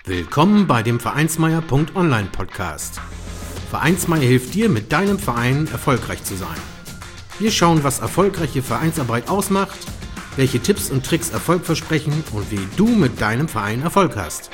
Willkommen bei dem Vereinsmeier.online Podcast. Vereinsmeier hilft dir, mit deinem Verein erfolgreich zu sein. Wir schauen, was erfolgreiche Vereinsarbeit ausmacht, welche Tipps und Tricks Erfolg versprechen und wie du mit deinem Verein Erfolg hast.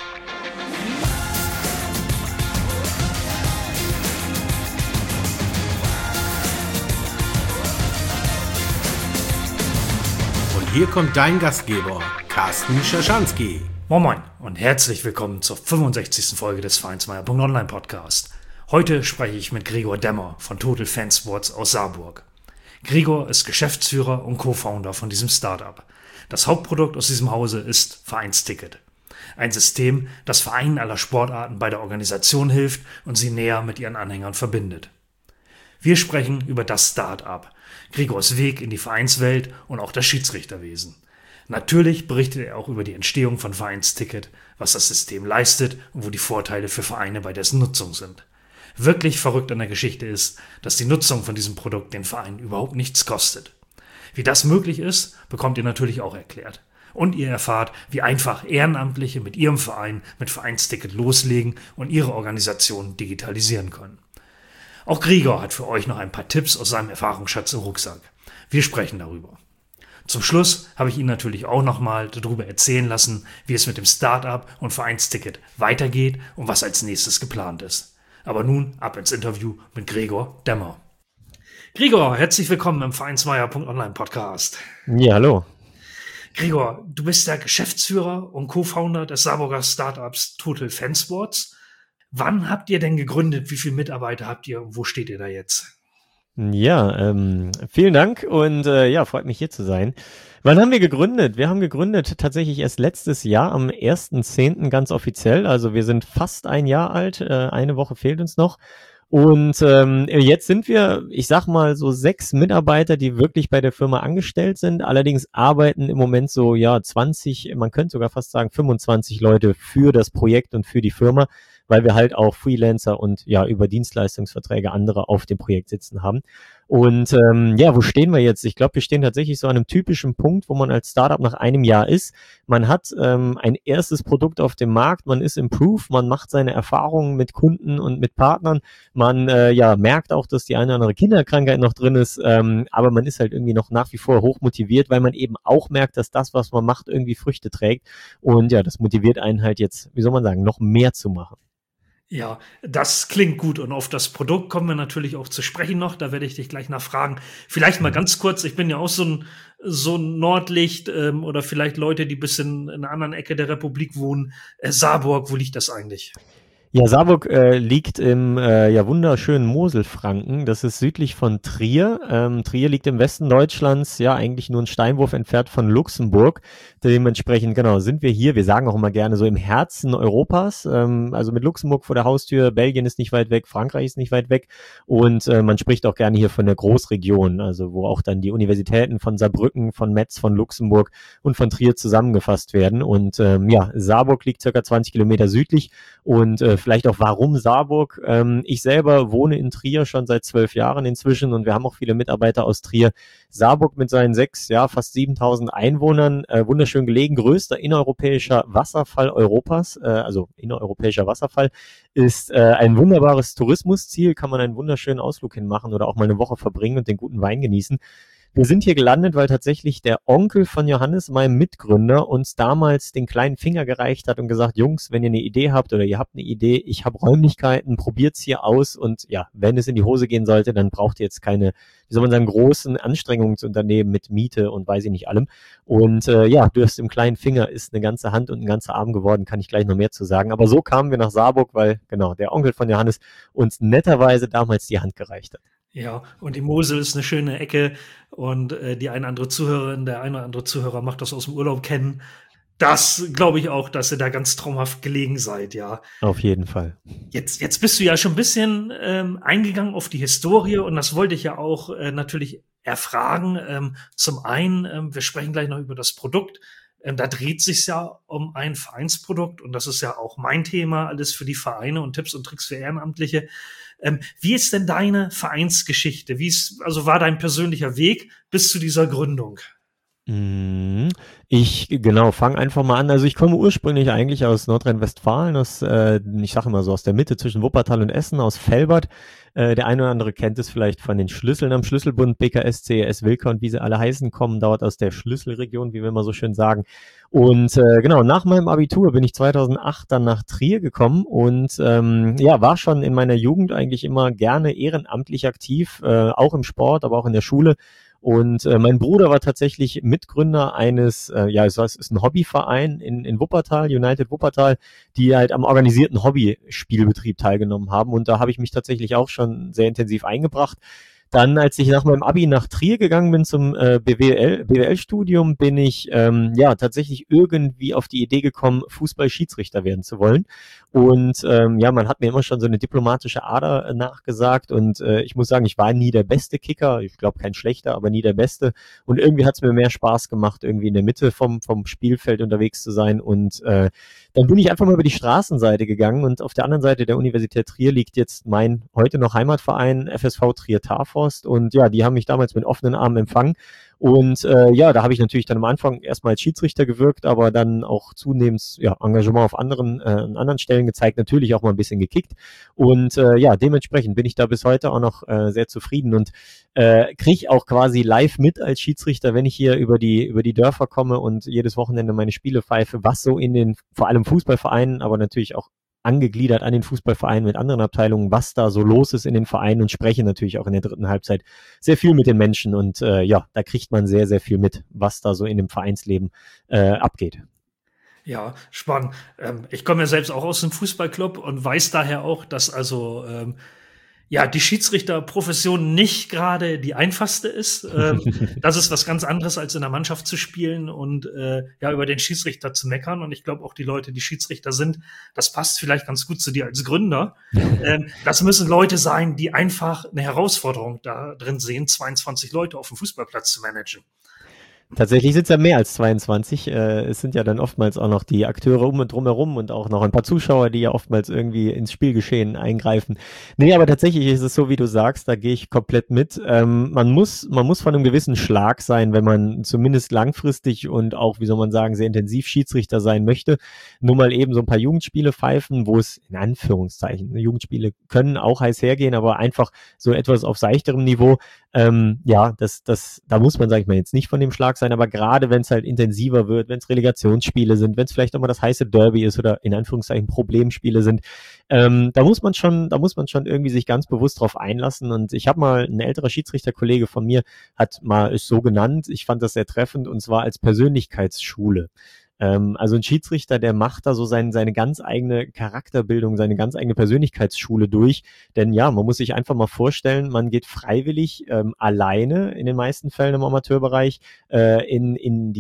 Und hier kommt dein Gastgeber, Carsten Schaschanski. Moin Moin und herzlich willkommen zur 65. Folge des Vereinsmeier.online Podcast. Heute spreche ich mit Gregor Demmer von Total Fansports aus Saarburg. Gregor ist Geschäftsführer und Co-Founder von diesem Startup. Das Hauptprodukt aus diesem Hause ist Vereinsticket. Ein System, das Vereinen aller Sportarten bei der Organisation hilft und sie näher mit ihren Anhängern verbindet. Wir sprechen über das Startup, Gregors Weg in die Vereinswelt und auch das Schiedsrichterwesen. Natürlich berichtet er auch über die Entstehung von Vereinsticket, was das System leistet und wo die Vorteile für Vereine bei dessen Nutzung sind. Wirklich verrückt an der Geschichte ist, dass die Nutzung von diesem Produkt den Verein überhaupt nichts kostet. Wie das möglich ist, bekommt ihr natürlich auch erklärt. Und ihr erfahrt, wie einfach Ehrenamtliche mit ihrem Verein mit Vereinsticket loslegen und ihre Organisation digitalisieren können. Auch Gregor hat für euch noch ein paar Tipps aus seinem Erfahrungsschatz im Rucksack. Wir sprechen darüber. Zum Schluss habe ich ihn natürlich auch nochmal darüber erzählen lassen, wie es mit dem Startup und Vereinsticket weitergeht und was als nächstes geplant ist. Aber nun ab ins Interview mit Gregor Demmer. Gregor, herzlich willkommen im Vereinsmeier.online Podcast. Ja, hallo. Gregor, du bist der Geschäftsführer und Co-Founder des Saarburger Startups Total Fansports. Wann habt ihr denn gegründet? Wie viele Mitarbeiter habt ihr? Wo steht ihr da jetzt? Ja, vielen Dank und freut mich hier zu sein. Wann haben wir gegründet? Wir haben gegründet tatsächlich erst letztes Jahr am 1.10. ganz offiziell. Also wir sind fast ein Jahr alt, eine Woche fehlt uns noch. Und jetzt sind wir, ich sag mal, so 6 Mitarbeiter, die wirklich bei der Firma angestellt sind. Allerdings arbeiten im Moment so 20, man könnte sogar fast sagen 25 Leute für das Projekt und für die Firma, weil wir halt auch Freelancer und über Dienstleistungsverträge andere auf dem Projekt sitzen haben. Und wo stehen wir jetzt? Ich glaube, wir stehen tatsächlich so an einem typischen Punkt, wo man als Startup nach einem Jahr ist. Man hat ein erstes Produkt auf dem Markt, man ist im Proof, man macht seine Erfahrungen mit Kunden und mit Partnern. Man merkt auch, dass die eine oder andere Kinderkrankheit noch drin ist, aber man ist halt irgendwie noch nach wie vor hochmotiviert, weil man eben auch merkt, dass das, was man macht, irgendwie Früchte trägt. Und das motiviert einen halt jetzt, wie soll man sagen, noch mehr zu machen. Ja, das klingt gut und auf das Produkt kommen wir natürlich auch zu sprechen noch, da werde ich dich gleich nachfragen. Vielleicht mal ganz kurz, ich bin ja auch so ein Nordlicht oder vielleicht Leute, die ein bisschen in einer anderen Ecke der Republik wohnen. Saarburg, wo liegt das eigentlich? Ja, Saarburg liegt im wunderschönen Moselfranken. Das ist südlich von Trier. Trier liegt im Westen Deutschlands, eigentlich nur einen Steinwurf entfernt von Luxemburg. Dementsprechend, sind wir hier. Wir sagen auch immer gerne so im Herzen Europas. Also mit Luxemburg vor der Haustür. Belgien ist nicht weit weg, Frankreich ist nicht weit weg. Und man spricht auch gerne hier von der Großregion, also wo auch dann die Universitäten von Saarbrücken, von Metz, von Luxemburg und von Trier zusammengefasst werden. Und Saarburg liegt circa 20 Kilometer südlich und vielleicht auch warum Saarburg. Ich selber wohne in Trier schon seit 12 Jahren inzwischen und wir haben auch viele Mitarbeiter aus Trier. Saarburg mit seinen fast 7.000 Einwohnern, wunderschön gelegen, größter innereuropäischer Wasserfall Europas, innereuropäischer Wasserfall, ist ein wunderbares Tourismusziel, kann man einen wunderschönen Ausflug hinmachen oder auch mal eine Woche verbringen und den guten Wein genießen. Wir sind hier gelandet, weil tatsächlich der Onkel von Johannes, meinem Mitgründer, uns damals den kleinen Finger gereicht hat und gesagt, Jungs, wenn ihr eine Idee habt oder ihr habt eine Idee, ich habe Räumlichkeiten, probiert's hier aus und wenn es in die Hose gehen sollte, dann braucht ihr jetzt keine, großen Anstrengungen zu unternehmen mit Miete und weiß ich nicht allem. Und durch den kleinen Finger ist eine ganze Hand und ein ganzer Arm geworden, kann ich gleich noch mehr zu sagen. Aber so kamen wir nach Saarburg, weil der Onkel von Johannes uns netterweise damals die Hand gereicht hat. Ja, und die Mosel ist eine schöne Ecke und der eine oder andere Zuhörer macht das aus dem Urlaub kennen. Das glaube ich auch, dass ihr da ganz traumhaft gelegen seid, ja. Auf jeden Fall. Jetzt bist du ja schon ein bisschen eingegangen auf die Historie und das wollte ich ja auch natürlich erfragen. Zum einen, wir sprechen gleich noch über das Produkt. Da dreht sich ja um ein Vereinsprodukt und das ist ja auch mein Thema, alles für die Vereine und Tipps und Tricks für Ehrenamtliche. Wie ist denn deine Vereinsgeschichte? War dein persönlicher Weg bis zu dieser Gründung? Genau, fang einfach mal an. Also ich komme ursprünglich eigentlich aus Nordrhein-Westfalen, ich sage immer so aus der Mitte zwischen Wuppertal und Essen, aus Velbert. Der eine oder andere kennt es vielleicht von den Schlüsseln am Schlüsselbund, BKS, CES, Wilka und wie sie alle heißen, kommen dort aus der Schlüsselregion, wie wir immer so schön sagen. Und genau, nach meinem Abitur bin ich 2008 dann nach Trier gekommen und war schon in meiner Jugend eigentlich immer gerne ehrenamtlich aktiv, auch im Sport, aber auch in der Schule. Und mein Bruder war tatsächlich Mitgründer eines, es ist ein Hobbyverein in Wuppertal, United Wuppertal, die halt am organisierten Hobbyspielbetrieb teilgenommen haben. Und da habe ich mich tatsächlich auch schon sehr intensiv eingebracht. Dann, als ich nach meinem Abi nach Trier gegangen bin zum BWL-Studium, bin ich tatsächlich irgendwie auf die Idee gekommen, Fußball-Schiedsrichter werden zu wollen. Und man hat mir immer schon so eine diplomatische Ader nachgesagt. Und ich muss sagen, ich war nie der beste Kicker. Ich glaube, kein schlechter, aber nie der beste. Und irgendwie hat es mir mehr Spaß gemacht, irgendwie in der Mitte vom Spielfeld unterwegs zu sein. Und dann bin ich einfach mal über die Straßenseite gegangen und auf der anderen Seite der Universität Trier liegt jetzt mein heute noch Heimatverein FSV Trier Tarforst und ja, die haben mich damals mit offenen Armen empfangen und da habe ich natürlich dann am Anfang erstmal als Schiedsrichter gewirkt, aber dann auch zunehmend Engagement auf an anderen Stellen gezeigt, natürlich auch mal ein bisschen gekickt und dementsprechend bin ich da bis heute auch noch sehr zufrieden und kriege auch quasi live mit als Schiedsrichter, wenn ich hier über die Dörfer komme und jedes Wochenende meine Spiele pfeife, was so in den vor allem Fußballvereinen, aber natürlich auch angegliedert an den Fußballvereinen mit anderen Abteilungen, was da so los ist in den Vereinen und spreche natürlich auch in der dritten Halbzeit sehr viel mit den Menschen und da kriegt man sehr, sehr viel mit, was da so in dem Vereinsleben abgeht. Ja, spannend. Ich komme ja selbst auch aus dem Fußballclub und weiß daher auch, dass die Schiedsrichterprofession nicht gerade die einfachste ist. Das ist was ganz anderes, als in der Mannschaft zu spielen und über den Schiedsrichter zu meckern. Und ich glaube auch die Leute, die Schiedsrichter sind, das passt vielleicht ganz gut zu dir als Gründer. Das müssen Leute sein, die einfach eine Herausforderung da drin sehen, 22 Leute auf dem Fußballplatz zu managen. Tatsächlich sind es ja mehr als 22. Es sind ja dann oftmals auch noch die Akteure um und drumherum und auch noch ein paar Zuschauer, die ja oftmals irgendwie ins Spielgeschehen eingreifen. Nee, aber tatsächlich ist es so, wie du sagst, da gehe ich komplett mit. Man muss von einem gewissen Schlag sein, wenn man zumindest langfristig und auch, wie soll man sagen, sehr intensiv Schiedsrichter sein möchte. Nur mal eben so ein paar Jugendspiele pfeifen, wo es in Anführungszeichen, Jugendspiele können auch heiß hergehen, aber einfach so etwas auf seichterem Niveau. Da muss man, sag ich mal, jetzt nicht von dem Schlag sein, aber gerade wenn es halt intensiver wird, wenn es Relegationsspiele sind, wenn es vielleicht auch mal das heiße Derby ist oder in Anführungszeichen Problemspiele sind, da muss man schon irgendwie sich ganz bewusst drauf einlassen. Und ich habe mal, ein älterer Schiedsrichterkollege von mir hat mal es so genannt, ich fand das sehr treffend, und zwar als Persönlichkeitsschule. Also ein Schiedsrichter, der macht da so seine ganz eigene Charakterbildung, seine ganz eigene Persönlichkeitsschule durch. Denn ja, man muss sich einfach mal vorstellen, man geht freiwillig alleine in den meisten Fällen im Amateurbereich in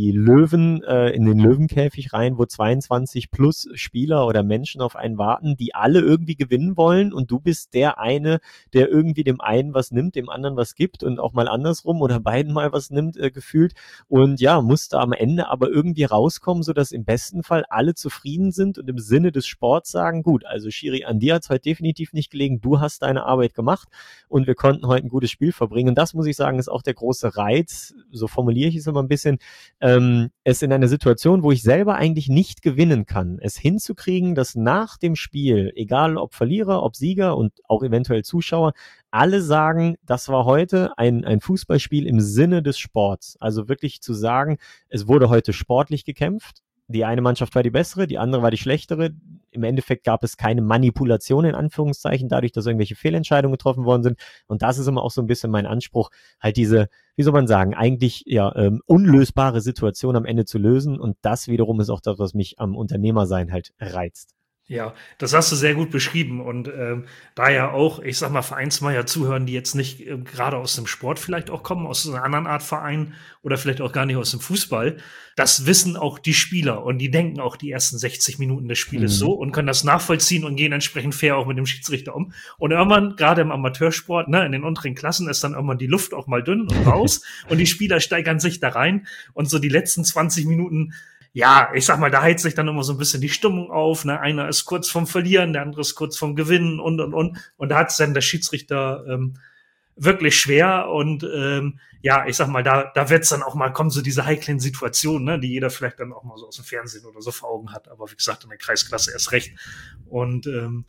den Löwenkäfig rein, wo 22 plus Spieler oder Menschen auf einen warten, die alle irgendwie gewinnen wollen, und du bist der eine, der irgendwie dem einen was nimmt, dem anderen was gibt und auch mal andersrum oder beiden mal was nimmt, gefühlt. Und ja, muss da am Ende aber irgendwie rauskommen, so dass im besten Fall alle zufrieden sind und im Sinne des Sports sagen, gut, also Schiri, an dir hat es heute definitiv nicht gelegen, du hast deine Arbeit gemacht und wir konnten heute ein gutes Spiel verbringen. Und das, muss ich sagen, ist auch der große Reiz, so formuliere ich es immer ein bisschen, es in einer Situation, wo ich selber eigentlich nicht gewinnen kann, es hinzukriegen, dass nach dem Spiel, egal ob Verlierer, ob Sieger und auch eventuell Zuschauer, alle sagen, das war heute ein Fußballspiel im Sinne des Sports. Also wirklich zu sagen, es wurde heute sportlich gekämpft. Die eine Mannschaft war die bessere, die andere war die schlechtere. Im Endeffekt gab es keine Manipulation in Anführungszeichen, dadurch, dass irgendwelche Fehlentscheidungen getroffen worden sind. Und das ist immer auch so ein bisschen mein Anspruch, halt diese, wie soll man sagen, eigentlich unlösbare Situation am Ende zu lösen. Und das wiederum ist auch das, was mich am Unternehmersein halt reizt. Ja, das hast du sehr gut beschrieben und da ja auch, ich sag mal, Vereinsmeier zuhören, die jetzt nicht gerade aus dem Sport vielleicht auch kommen, aus einer anderen Art Verein oder vielleicht auch gar nicht aus dem Fußball, das wissen auch die Spieler und die denken auch die ersten 60 Minuten des Spieles so und können das nachvollziehen und gehen entsprechend fair auch mit dem Schiedsrichter um. Und irgendwann, gerade im Amateursport, in den unteren Klassen ist dann irgendwann die Luft auch mal dünn und raus und die Spieler steigern sich da rein und so die letzten 20 Minuten, ja, ich sag mal, da heizt sich dann immer so ein bisschen die Stimmung auf. Einer ist kurz vorm Verlieren, der andere ist kurz vorm Gewinnen und. Und da hat's dann der Schiedsrichter wirklich schwer und ja, ich sag mal, da wird's dann auch mal, kommen so diese heiklen Situationen, ne, die jeder vielleicht dann auch mal so aus dem Fernsehen oder so vor Augen hat, aber wie gesagt, in der Kreisklasse erst recht. Und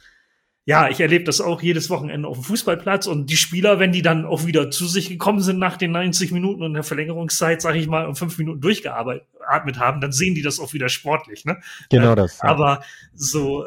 ja, ich erlebe das auch jedes Wochenende auf dem Fußballplatz und die Spieler, wenn die dann auch wieder zu sich gekommen sind nach den 90 Minuten und der Verlängerungszeit, sage ich mal, um 5 Minuten durchgeatmet haben, dann sehen die das auch wieder sportlich, ne? Genau das. Ja. Aber so,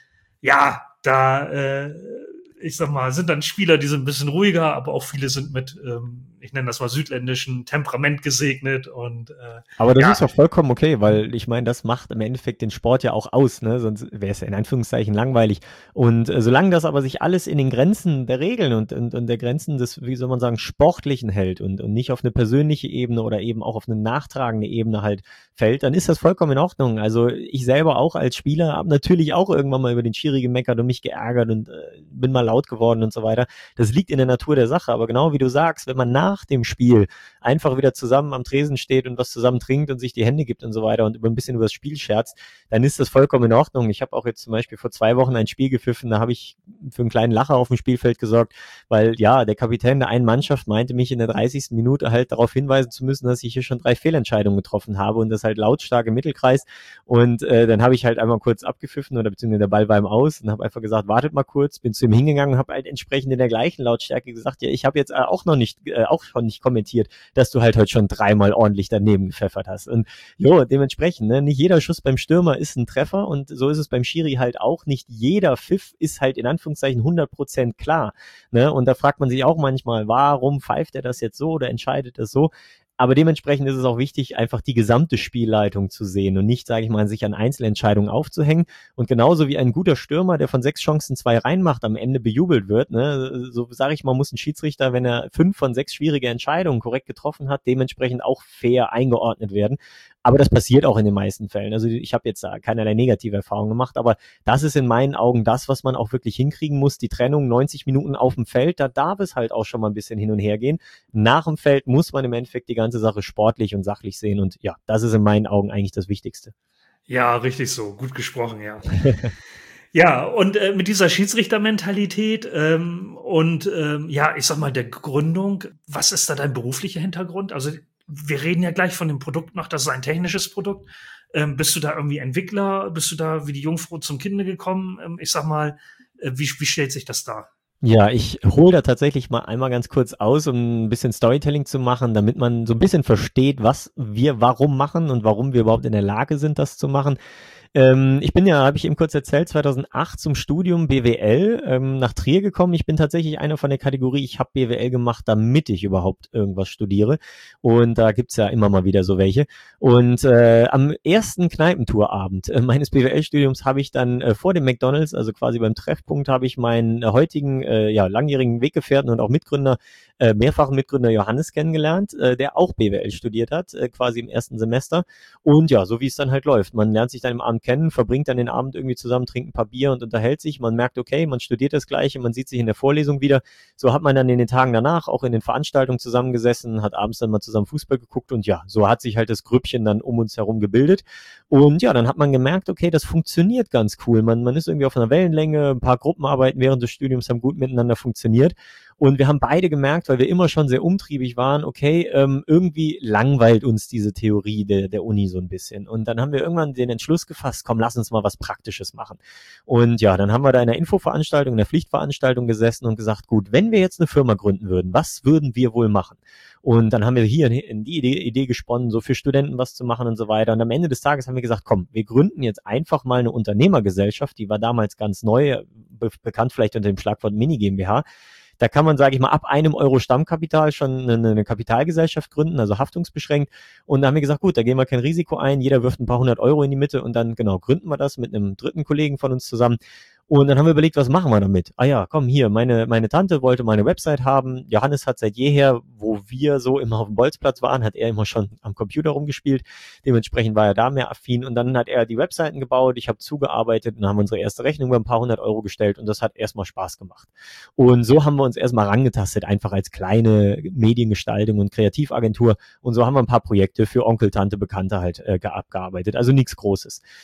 ja, da ich sag mal, sind dann Spieler, die sind ein bisschen ruhiger, aber auch viele sind mit, ich nenne das mal südländischen Temperament gesegnet und aber das ist doch vollkommen okay, weil ich meine, das macht im Endeffekt den Sport ja auch aus, ne? Sonst wäre es ja in Anführungszeichen langweilig. Und solange das aber sich alles in den Grenzen der Regeln und der Grenzen des, wie soll man sagen, Sportlichen hält und nicht auf eine persönliche Ebene oder eben auch auf eine nachtragende Ebene halt fällt, dann ist das vollkommen in Ordnung. Also ich selber auch als Spieler habe natürlich auch irgendwann mal über den Schiri gemeckert und mich geärgert und bin mal laut geworden und so weiter. Das liegt in der Natur der Sache, aber genau wie du sagst, wenn man nach dem Spiel einfach wieder zusammen am Tresen steht und was zusammen trinkt und sich die Hände gibt und so weiter und ein bisschen über das Spiel scherzt, dann ist das vollkommen in Ordnung. Ich habe auch jetzt zum Beispiel vor 2 Wochen ein Spiel gepfiffen, da habe ich für einen kleinen Lacher auf dem Spielfeld gesorgt, weil ja, der Kapitän der einen Mannschaft meinte mich in der 30. Minute halt darauf hinweisen zu müssen, dass ich hier schon 3 Fehlentscheidungen getroffen habe und das halt lautstark im Mittelkreis und dann habe ich halt einmal kurz abgepfiffen oder beziehungsweise der Ball war im Aus und habe einfach gesagt, wartet mal kurz, bin zu ihm hingegangen und habe halt entsprechend in der gleichen Lautstärke gesagt, ja, ich habe jetzt auch schon nicht kommentiert, dass du halt heute schon 3-mal ordentlich daneben gepfeffert hast. Und jo, dementsprechend, ne, nicht jeder Schuss beim Stürmer ist ein Treffer und so ist es beim Schiri halt auch. Nicht jeder Pfiff ist halt in Anführungszeichen 100% klar. Ne? Und da fragt man sich auch manchmal, warum pfeift er das jetzt so oder entscheidet das so? Aber dementsprechend ist es auch wichtig, einfach die gesamte Spielleitung zu sehen und nicht, sage ich mal, sich an Einzelentscheidungen aufzuhängen. Und genauso wie ein guter Stürmer, der von 6 Chancen 2 reinmacht, am Ende bejubelt wird, ne, so sage ich mal, muss ein Schiedsrichter, wenn er 5 von 6 schwierige Entscheidungen korrekt getroffen hat, dementsprechend auch fair eingeordnet werden. Aber das passiert auch in den meisten Fällen. Also ich habe jetzt keinerlei negative Erfahrungen gemacht, aber das ist in meinen Augen das, was man auch wirklich hinkriegen muss. Die Trennung 90 Minuten auf dem Feld, da darf es halt auch schon mal ein bisschen hin und her gehen. Nach dem Feld muss man im Endeffekt die ganze Sache sportlich und sachlich sehen und ja, das ist in meinen Augen eigentlich das Wichtigste. Ja, richtig so. Gut gesprochen, ja. Ja, und mit dieser Schiedsrichtermentalität ja, ich sag mal, der Gründung, was ist da dein beruflicher Hintergrund? Also wir reden ja gleich von dem Produkt noch, das ist ein technisches Produkt. Bist du da irgendwie Entwickler? Bist du da wie die Jungfrau zum Kinde gekommen? Ich sag mal, wie stellt sich das dar? Ja, ich hole da tatsächlich mal einmal ganz kurz aus, um ein bisschen Storytelling zu machen, damit man so ein bisschen versteht, was wir warum machen und warum wir überhaupt in der Lage sind, das zu machen. Ich bin ja, habe ich eben kurz erzählt, 2008 zum Studium BWL nach Trier gekommen. Ich bin tatsächlich einer von der Kategorie, ich habe BWL gemacht, damit ich überhaupt irgendwas studiere. Und da gibt's ja immer mal wieder so welche. Und am ersten Kneipentourabend meines BWL-Studiums habe ich dann vor dem McDonald's, also quasi beim Treffpunkt, habe ich meinen heutigen, langjährigen Weggefährten und auch Mitgründer, mehrfachen Mitgründer Johannes kennengelernt, der auch BWL studiert hat, quasi im ersten Semester. Und ja, so wie es dann halt läuft. Man lernt sich dann im Abend kennen, verbringt dann den Abend irgendwie zusammen, trinkt ein paar Bier und unterhält sich. Man merkt, okay, man studiert das Gleiche, man sieht sich in der Vorlesung wieder. So hat man dann in den Tagen danach auch in den Veranstaltungen zusammengesessen, hat abends dann mal zusammen Fußball geguckt und ja, so hat sich halt das Grüppchen dann um uns herum gebildet. Und ja, dann hat man gemerkt, okay, das funktioniert ganz cool. Man ist irgendwie auf einer Wellenlänge, ein paar Gruppenarbeiten während des Studiums haben gut miteinander funktioniert. Und wir haben beide gemerkt, weil wir immer schon sehr umtriebig waren, okay, irgendwie langweilt uns diese Theorie der Uni so ein bisschen. Und dann haben wir irgendwann den Entschluss gefasst, komm, lass uns mal was Praktisches machen. Und ja, dann haben wir da in einer Infoveranstaltung, in der Pflichtveranstaltung gesessen und gesagt, gut, wenn wir jetzt eine Firma gründen würden, was würden wir wohl machen? Und dann haben wir hier in die Idee gesponnen, so für Studenten was zu machen und so weiter. Und am Ende des Tages haben wir gesagt, komm, wir gründen jetzt einfach mal eine Unternehmergesellschaft, die war damals ganz neu, bekannt vielleicht unter dem Schlagwort Mini GmbH. Da kann man, sage ich mal, ab 1 Euro Stammkapital schon eine Kapitalgesellschaft gründen, also haftungsbeschränkt. Und da haben wir gesagt, gut, da gehen wir kein Risiko ein, jeder wirft ein paar 100 Euro in die Mitte und dann, genau, gründen wir das mit einem dritten Kollegen von uns zusammen. Und dann haben wir überlegt, was machen wir damit? Ah ja, komm, hier, meine Tante wollte mal eine Website haben. Johannes hat seit jeher, wo wir so immer auf dem Bolzplatz waren, hat er immer schon am Computer rumgespielt. Dementsprechend war er da mehr affin. Und dann hat er die Webseiten gebaut, ich habe zugearbeitet und haben unsere erste Rechnung über ein paar 100 Euro gestellt und das hat erstmal Spaß gemacht. Und so haben wir uns erstmal rangetastet, einfach als kleine Mediengestaltung und Kreativagentur. Und so haben wir ein paar Projekte für Onkel, Tante, Bekannte halt abgearbeitet. Also nichts Großes.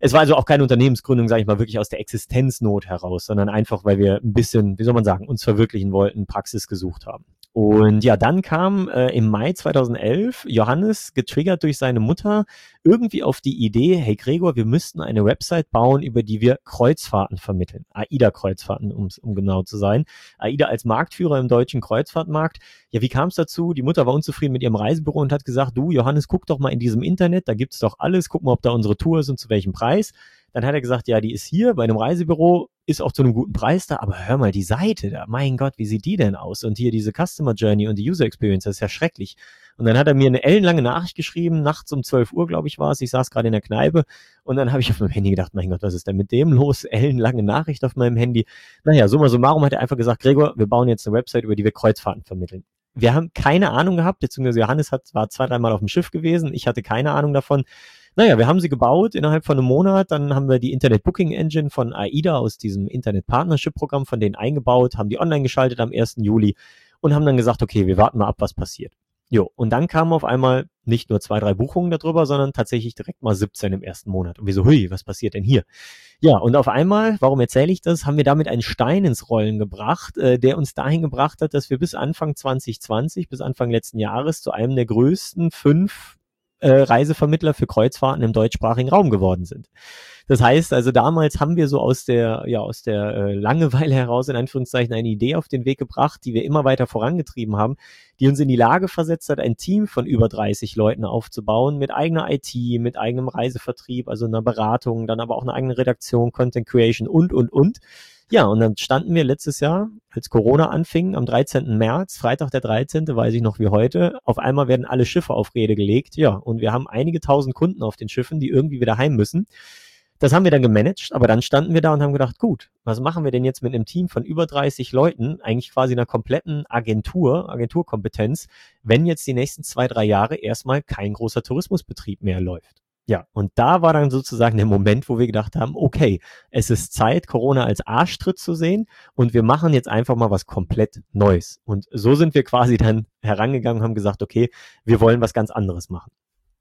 Es war also auch keine Unternehmensgründung, sage ich mal, wirklich aus der Existenznot heraus, sondern einfach, weil wir ein bisschen, wie soll man sagen, uns verwirklichen wollten, Praxis gesucht haben. Und ja, dann kam im Mai 2011 Johannes, getriggert durch seine Mutter, irgendwie auf die Idee, hey Gregor, wir müssten eine Website bauen, über die wir Kreuzfahrten vermitteln. AIDA-Kreuzfahrten, um genau zu sein. AIDA als Marktführer im deutschen Kreuzfahrtmarkt. Ja, wie kam es dazu? Die Mutter war unzufrieden mit ihrem Reisebüro und hat gesagt, du Johannes, guck doch mal in diesem Internet, da gibt's doch alles, guck mal, ob da unsere Tour ist und zu welchem Preis. Dann hat er gesagt, ja, die ist hier bei einem Reisebüro, ist auch zu einem guten Preis da, aber hör mal, die Seite da, mein Gott, wie sieht die denn aus? Und hier diese Customer Journey und die User Experience, das ist ja schrecklich. Und dann hat er mir eine ellenlange Nachricht geschrieben, nachts um 12 Uhr, glaube ich, war es. Ich saß gerade in der Kneipe und dann habe ich auf meinem Handy gedacht, mein Gott, was ist denn mit dem los? Ellenlange Nachricht auf meinem Handy. Naja, summa summarum hat er einfach gesagt, Gregor, wir bauen jetzt eine Website, über die wir Kreuzfahrten vermitteln. Wir haben keine Ahnung gehabt, beziehungsweise Johannes war 2-3 Mal auf dem Schiff gewesen, ich hatte keine Ahnung davon. Naja, wir haben sie gebaut innerhalb von einem Monat, dann haben wir die Internet Booking Engine von AIDA aus diesem Internet Partnership Programm von denen eingebaut, haben die online geschaltet am 1. Juli und haben dann gesagt, okay, wir warten mal ab, was passiert. Jo, und dann kamen auf einmal nicht nur 2-3 Buchungen darüber, sondern tatsächlich direkt mal 17 im ersten Monat. Und wir so, hui, was passiert denn hier? Ja, und auf einmal, warum erzähle ich das, haben wir damit einen Stein ins Rollen gebracht, der uns dahin gebracht hat, dass wir bis Anfang 2020, bis Anfang letzten Jahres zu einem der größten 5 Reisevermittler für Kreuzfahrten im deutschsprachigen Raum geworden sind. Das heißt, also damals haben wir so aus der Langeweile heraus in Anführungszeichen eine Idee auf den Weg gebracht, die wir immer weiter vorangetrieben haben, die uns in die Lage versetzt hat, ein Team von über 30 Leuten aufzubauen, mit eigener IT, mit eigenem Reisevertrieb, also einer Beratung, dann aber auch eine eigene Redaktion, Content Creation und. Ja, und dann standen wir letztes Jahr, als Corona anfing, am 13. März, Freitag der 13., weiß ich noch wie heute, auf einmal werden alle Schiffe auf Rede gelegt, ja, und wir haben einige tausend Kunden auf den Schiffen, die irgendwie wieder heim müssen. Das haben wir dann gemanagt, aber dann standen wir da und haben gedacht, gut, was machen wir denn jetzt mit einem Team von über 30 Leuten, eigentlich quasi einer kompletten Agenturkompetenz, wenn jetzt die nächsten 2-3 Jahre erstmal kein großer Tourismusbetrieb mehr läuft? Ja, und da war dann sozusagen der Moment, wo wir gedacht haben, okay, es ist Zeit, Corona als Arschtritt zu sehen und wir machen jetzt einfach mal was komplett Neues. Und so sind wir quasi dann herangegangen und haben gesagt, okay, wir wollen was ganz anderes machen.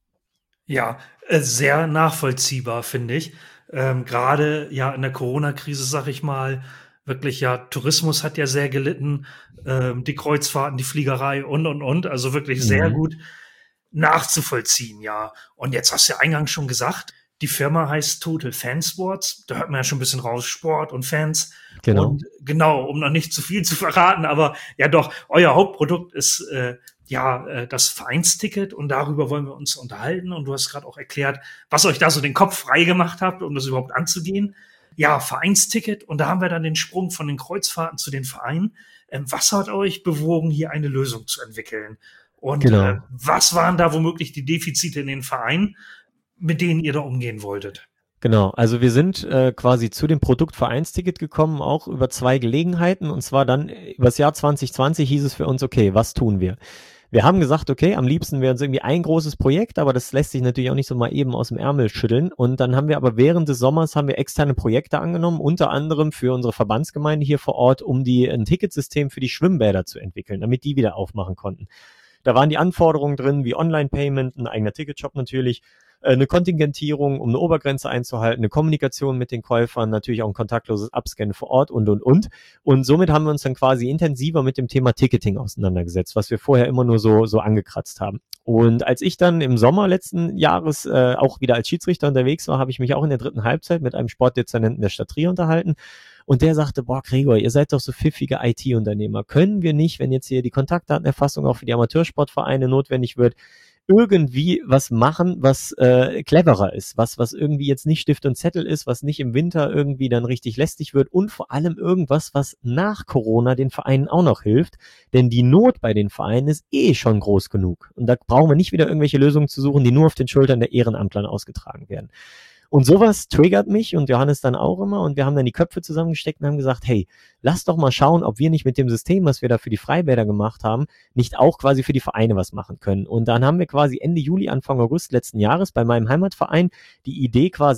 Ja, sehr nachvollziehbar, finde ich. Gerade ja in der Corona-Krise, sag ich mal, wirklich ja, Tourismus hat ja sehr gelitten, die Kreuzfahrten, die Fliegerei und. Also wirklich sehr gut nachzuvollziehen, ja. Und jetzt hast du ja eingangs schon gesagt, die Firma heißt Total Fansports. Da hört man ja schon ein bisschen raus, Sport und Fans. Genau. Und genau, um noch nicht zu viel zu verraten, aber ja doch, euer Hauptprodukt ist das Vereinsticket und darüber wollen wir uns unterhalten. Und du hast gerade auch erklärt, was euch da so den Kopf frei gemacht habt, um das überhaupt anzugehen. Ja, Vereinsticket. Und da haben wir dann den Sprung von den Kreuzfahrten zu den Vereinen. Was hat euch bewogen, hier eine Lösung zu entwickeln? Und was waren da womöglich die Defizite in den Vereinen, mit denen ihr da umgehen wolltet? Genau, also wir sind quasi zu dem Produkt Vereinsticket gekommen, auch über 2 Gelegenheiten. Und zwar dann, über das Jahr 2020 hieß es für uns, okay, was tun wir? Wir haben gesagt, okay, am liebsten wäre uns irgendwie ein großes Projekt, aber das lässt sich natürlich auch nicht so mal eben aus dem Ärmel schütteln. Und dann haben wir aber während des Sommers externe Projekte angenommen, unter anderem für unsere Verbandsgemeinde hier vor Ort, um ein Ticketsystem für die Schwimmbäder zu entwickeln, damit die wieder aufmachen konnten. Da waren die Anforderungen drin, wie Online-Payment, ein eigener Ticketshop natürlich, eine Kontingentierung, um eine Obergrenze einzuhalten, eine Kommunikation mit den Käufern, natürlich auch ein kontaktloses Abscannen vor Ort und. Und somit haben wir uns dann quasi intensiver mit dem Thema Ticketing auseinandergesetzt, was wir vorher immer nur so angekratzt haben. Und als ich dann im Sommer letzten Jahres auch wieder als Schiedsrichter unterwegs war, habe ich mich auch in der 3. Halbzeit mit einem Sportdezernenten der Stadt Trier unterhalten. Und der sagte, boah, Gregor, ihr seid doch so pfiffige IT-Unternehmer. Können wir nicht, wenn jetzt hier die Kontaktdatenerfassung auch für die Amateursportvereine notwendig wird, irgendwie was machen, was cleverer ist, was irgendwie jetzt nicht Stift und Zettel ist, was nicht im Winter irgendwie dann richtig lästig wird und vor allem irgendwas, was nach Corona den Vereinen auch noch hilft, denn die Not bei den Vereinen ist schon groß genug und da brauchen wir nicht wieder irgendwelche Lösungen zu suchen, die nur auf den Schultern der Ehrenamtler ausgetragen werden. Und sowas triggert mich und Johannes dann auch immer und wir haben dann die Köpfe zusammengesteckt und haben gesagt, hey, lass doch mal schauen, ob wir nicht mit dem System, was wir da für die Freibäder gemacht haben, nicht auch quasi für die Vereine was machen können. Und dann haben wir quasi Ende Juli, Anfang August letzten Jahres bei meinem Heimatverein die Idee quasi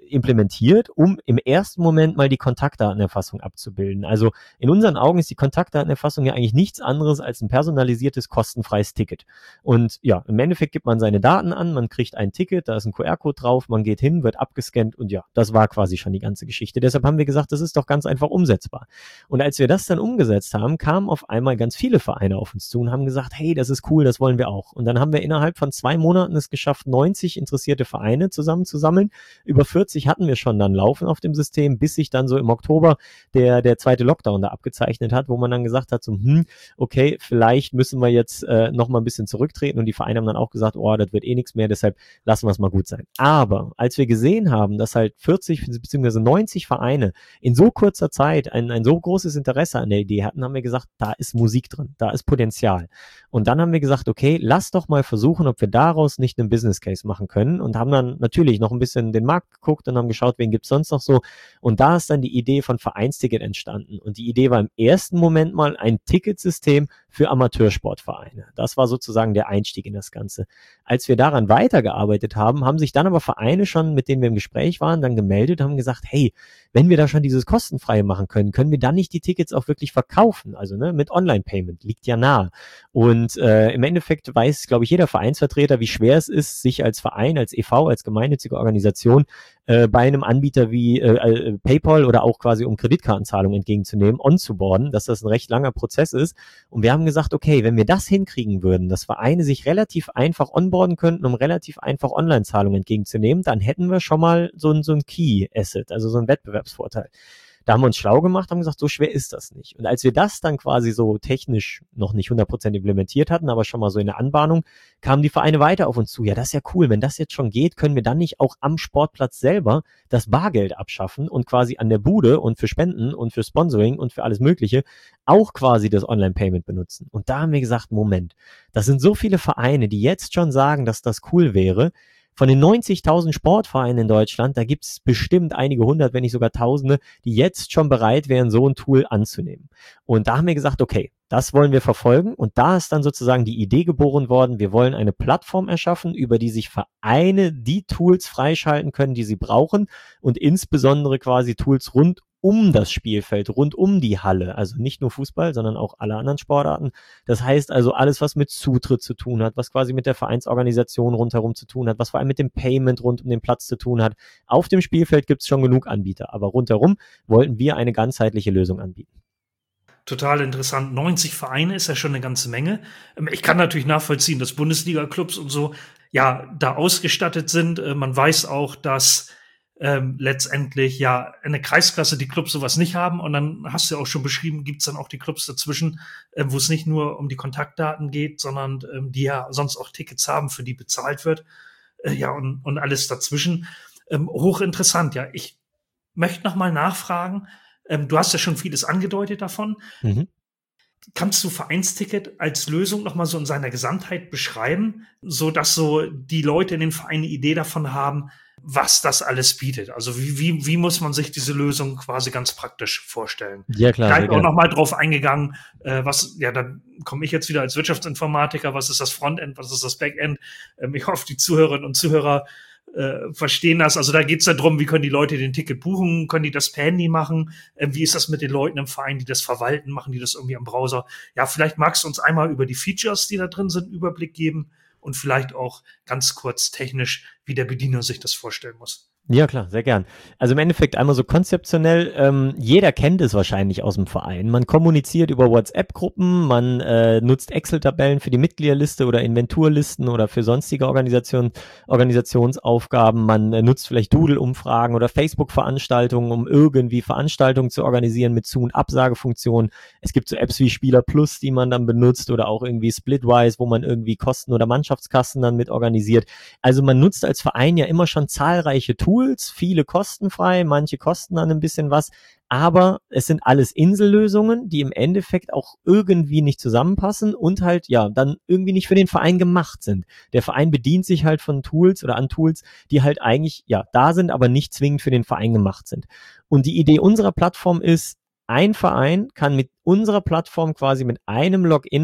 implementiert, um im ersten Moment mal die Kontaktdatenerfassung abzubilden. Also in unseren Augen ist die Kontaktdatenerfassung ja eigentlich nichts anderes als ein personalisiertes, kostenfreies Ticket. Und ja, im Endeffekt gibt man seine Daten an, man kriegt ein Ticket, da ist ein QR-Code drauf, man geht hin, wird abgescannt und ja, das war quasi schon die ganze Geschichte. Deshalb haben wir gesagt, das ist doch ganz einfach umsetzbar. Und als wir das dann umgesetzt haben, kamen auf einmal ganz viele Vereine auf uns zu und haben gesagt, hey, das ist cool, das wollen wir auch. Und dann haben wir innerhalb von 2 Monaten es geschafft, 90 interessierte Vereine zusammenzusammeln. Über 40 hatten wir schon dann laufen auf dem System, bis sich dann so im Oktober der zweite Lockdown da abgezeichnet hat, wo man dann gesagt hat, so, okay, vielleicht müssen wir jetzt noch mal ein bisschen zurücktreten und die Vereine haben dann auch gesagt, oh, das wird eh nichts mehr, deshalb lassen wir es mal gut sein. Aber als wir gesehen haben, dass halt 40 bzw. 90 Vereine in so kurzer Zeit ein so großes Interesse an der Idee hatten, haben wir gesagt, da ist Musik drin, da ist Potenzial. Und dann haben wir gesagt, okay, lass doch mal versuchen, ob wir daraus nicht einen Business Case machen können und haben dann natürlich noch ein bisschen den Markt geguckt und haben geschaut, wen gibt's sonst noch so. Und da ist dann die Idee von Vereinsticket entstanden. Und die Idee war im ersten Moment mal ein Ticketsystem für Amateursportvereine. Das war sozusagen der Einstieg in das Ganze. Als wir daran weitergearbeitet haben, haben sich dann aber Vereine schon, mit denen wir im Gespräch waren, dann gemeldet, haben gesagt, hey, wenn wir da schon dieses Kostenfreie machen können, können wir dann nicht die Tickets auch wirklich verkaufen? Also mit Online-Payment, liegt ja nahe. Und im Endeffekt weiß, glaube ich, jeder Vereinsvertreter, wie schwer es ist, sich als Verein, als e.V., als gemeinnützige Organisation bei einem Anbieter wie PayPal oder auch quasi um Kreditkartenzahlung entgegenzunehmen, onzuboarden, dass das ein recht langer Prozess ist. Und wir haben gesagt, okay, wenn wir das hinkriegen würden, dass Vereine sich relativ einfach onboarden könnten, um relativ einfach Online-Zahlungen entgegenzunehmen, dann hätten wir schon mal so ein Key-Asset, also so einen Wettbewerbsvorteil. Da haben wir uns schlau gemacht, haben gesagt, so schwer ist das nicht. Und als wir das dann quasi so technisch noch nicht 100% implementiert hatten, aber schon mal so in der Anbahnung, kamen die Vereine weiter auf uns zu. Ja, das ist ja cool. Wenn das jetzt schon geht, können wir dann nicht auch am Sportplatz selber das Bargeld abschaffen und quasi an der Bude und für Spenden und für Sponsoring und für alles Mögliche auch quasi das Online-Payment benutzen. Und da haben wir gesagt, Moment, das sind so viele Vereine, die jetzt schon sagen, dass das cool wäre. Von den 90.000 Sportvereinen in Deutschland, da gibt es bestimmt einige hundert, wenn nicht sogar Tausende, die jetzt schon bereit wären, so ein Tool anzunehmen. Und da haben wir gesagt, okay, das wollen wir verfolgen. Und da ist dann sozusagen die Idee geboren worden, wir wollen eine Plattform erschaffen, über die sich Vereine die Tools freischalten können, die sie brauchen und insbesondere quasi Tools rund um das Spielfeld, rund um die Halle, also nicht nur Fußball, sondern auch alle anderen Sportarten. Das heißt also alles, was mit Zutritt zu tun hat, was quasi mit der Vereinsorganisation rundherum zu tun hat, was vor allem mit dem Payment rund um den Platz zu tun hat. Auf dem Spielfeld gibt es schon genug Anbieter, aber rundherum wollten wir eine ganzheitliche Lösung anbieten. Total interessant. 90 Vereine ist ja schon eine ganze Menge. Ich kann natürlich nachvollziehen, dass Bundesliga-Clubs und so ja da ausgestattet sind. Man weiß auch, dass letztendlich ja eine Kreisklasse die Clubs sowas nicht haben. Und dann hast du ja auch schon beschrieben, gibt's dann auch die Clubs dazwischen, wo es nicht nur um die Kontaktdaten geht, sondern die ja sonst auch Tickets haben, für die bezahlt wird. Ja, und alles dazwischen. Hochinteressant, ja. Ich möchte noch mal nachfragen, du hast ja schon vieles angedeutet davon. Mhm. Kannst du Vereinsticket als Lösung noch mal so in seiner Gesamtheit beschreiben, so dass so die Leute in den Vereinen eine Idee davon haben, was das alles bietet? Also wie muss man sich diese Lösung quasi ganz praktisch vorstellen? Ja, klar. Da bin auch noch mal drauf eingegangen, dann komme ich jetzt wieder als Wirtschaftsinformatiker, was ist das Frontend, was ist das Backend? Ich hoffe, die Zuhörerinnen und Zuhörer verstehen das. Also da geht's ja drum, wie können die Leute den Ticket buchen, können die das per Handy machen, wie ist das mit den Leuten im Verein, die das verwalten, machen die das irgendwie am Browser? Ja, vielleicht magst du uns einmal über die Features, die da drin sind, Überblick geben und vielleicht auch ganz kurz technisch, wie der Bediener sich das vorstellen muss. Ja, klar, sehr gern. Also im Endeffekt einmal so konzeptionell, jeder kennt es wahrscheinlich aus dem Verein. Man kommuniziert über WhatsApp-Gruppen, man nutzt Excel-Tabellen für die Mitgliederliste oder Inventurlisten oder für sonstige Organisationsaufgaben. Man nutzt vielleicht Doodle-Umfragen oder Facebook-Veranstaltungen, um irgendwie Veranstaltungen zu organisieren mit Zu- und Absagefunktionen. Es gibt so Apps wie Spieler Plus, die man dann benutzt oder auch irgendwie Splitwise, wo man irgendwie Kosten- oder Mannschaftskassen dann mit organisiert. Also man nutzt als Verein ja immer schon zahlreiche Tools, viele kostenfrei, manche kosten dann ein bisschen was, aber es sind alles Insellösungen, die im Endeffekt auch irgendwie nicht zusammenpassen und halt ja dann irgendwie nicht für den Verein gemacht sind. Der Verein bedient sich halt von Tools oder an Tools, die halt eigentlich ja da sind, aber nicht zwingend für den Verein gemacht sind. Und die Idee unserer Plattform ist, ein Verein kann mit unserer Plattform quasi mit einem Login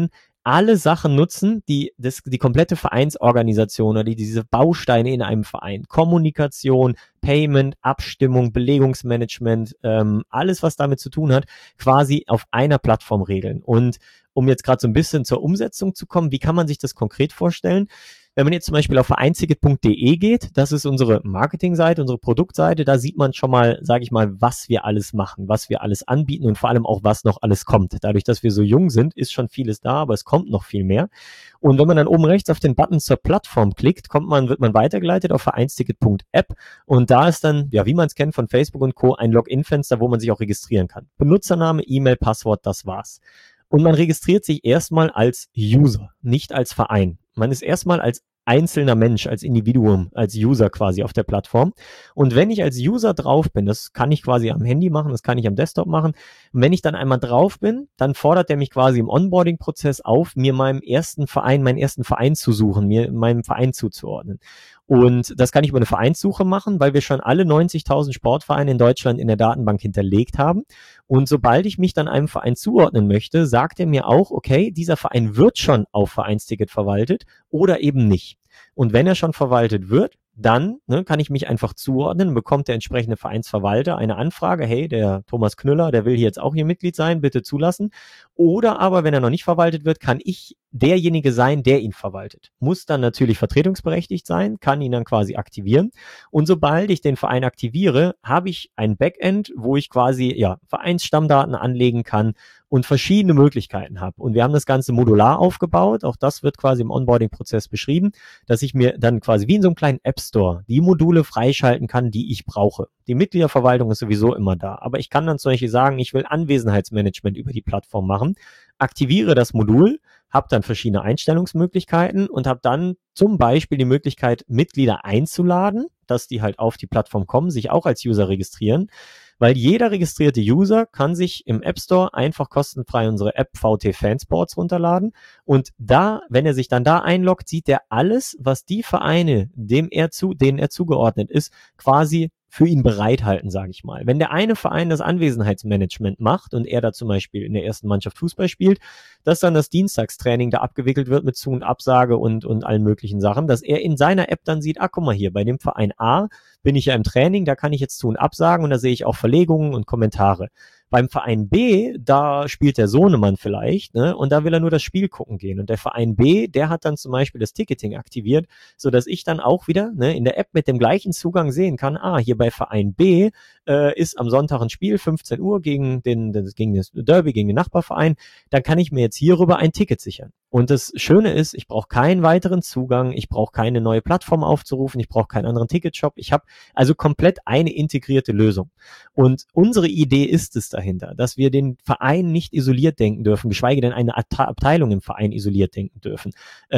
alle Sachen nutzen, die komplette Vereinsorganisation oder diese Bausteine in einem Verein, Kommunikation, Payment, Abstimmung, Belegungsmanagement, alles, was damit zu tun hat, quasi auf einer Plattform regeln. Und um jetzt gerade so ein bisschen zur Umsetzung zu kommen, wie kann man sich das konkret vorstellen? Wenn man jetzt zum Beispiel auf vereinsticket.de geht, das ist unsere Marketingseite, unsere Produktseite, da sieht man schon mal, sage ich mal, was wir alles machen, was wir alles anbieten und vor allem auch, was noch alles kommt. Dadurch, dass wir so jung sind, ist schon vieles da, aber es kommt noch viel mehr. Und wenn man dann oben rechts auf den Button zur Plattform klickt, wird man weitergeleitet auf vereinsticket.app und da ist dann, ja, wie man es kennt von Facebook und Co., ein Login-Fenster, wo man sich auch registrieren kann. Benutzername, E-Mail, Passwort, das war's. Und man registriert sich erstmal als User, nicht als Verein. Man ist erstmal als einzelner Mensch, als Individuum, als User quasi auf der Plattform. Und wenn ich als User drauf bin, das kann ich quasi am Handy machen, das kann ich am Desktop machen. Und wenn ich dann einmal drauf bin, dann fordert er mich quasi im Onboarding-Prozess auf, mir meinen ersten Verein zu suchen, mir meinem Verein zuzuordnen. Und das kann ich über eine Vereinssuche machen, weil wir schon alle 90.000 Sportvereine in Deutschland in der Datenbank hinterlegt haben. Und sobald ich mich dann einem Verein zuordnen möchte, sagt er mir auch, okay, dieser Verein wird schon auf Vereinsticket verwaltet oder eben nicht. Und wenn er schon verwaltet wird, dann kann ich mich einfach zuordnen, bekommt der entsprechende Vereinsverwalter eine Anfrage, hey, der Thomas Knüller, der will hier jetzt auch hier Mitglied sein, bitte zulassen. Oder aber, wenn er noch nicht verwaltet wird, kann ich derjenige sein, der ihn verwaltet. Muss dann natürlich vertretungsberechtigt sein, kann ihn dann quasi aktivieren. Und sobald ich den Verein aktiviere, habe ich ein Backend, wo ich quasi Vereinsstammdaten anlegen kann und verschiedene Möglichkeiten habe. Und wir haben das Ganze modular aufgebaut. Auch das wird quasi im Onboarding-Prozess beschrieben, dass ich mir dann quasi wie in so einem kleinen App Store die Module freischalten kann, die ich brauche. Die Mitgliederverwaltung ist sowieso immer da. Aber ich kann dann zum Beispiel sagen, ich will Anwesenheitsmanagement über die Plattform machen, aktiviere das Modul, habe dann verschiedene Einstellungsmöglichkeiten und habe dann zum Beispiel die Möglichkeit, Mitglieder einzuladen, dass die halt auf die Plattform kommen, sich auch als User registrieren, weil jeder registrierte User kann sich im App Store einfach kostenfrei unsere App VT Fansports runterladen und da, wenn er sich dann da einloggt, sieht er alles, was die Vereine, denen er zugeordnet ist, quasi für ihn bereithalten, sage ich mal. Wenn der eine Verein das Anwesenheitsmanagement macht und er da zum Beispiel in der ersten Mannschaft Fußball spielt, dass dann das Dienstagstraining da abgewickelt wird mit Zu- und Absage und allen möglichen Sachen, dass er in seiner App dann sieht, guck mal hier, bei dem Verein A bin ich ja im Training, da kann ich jetzt Zu- und Absagen und da sehe ich auch Verlegungen und Kommentare. Beim Verein B, da spielt der Sohnemann vielleicht, und da will er nur das Spiel gucken gehen. Und der Verein B, der hat dann zum Beispiel das Ticketing aktiviert, sodass ich dann auch wieder in der App mit dem gleichen Zugang sehen kann, hier bei Verein B ist am Sonntag ein Spiel, 15 Uhr gegen das Derby, gegen den Nachbarverein, dann kann ich mir jetzt hierüber ein Ticket sichern. Und das Schöne ist, ich brauche keinen weiteren Zugang, ich brauche keine neue Plattform aufzurufen, ich brauche keinen anderen Ticketshop, ich habe also komplett eine integrierte Lösung. Und unsere Idee ist es dahinter, dass wir den Verein nicht isoliert denken dürfen, geschweige denn eine Abteilung im Verein isoliert denken dürfen,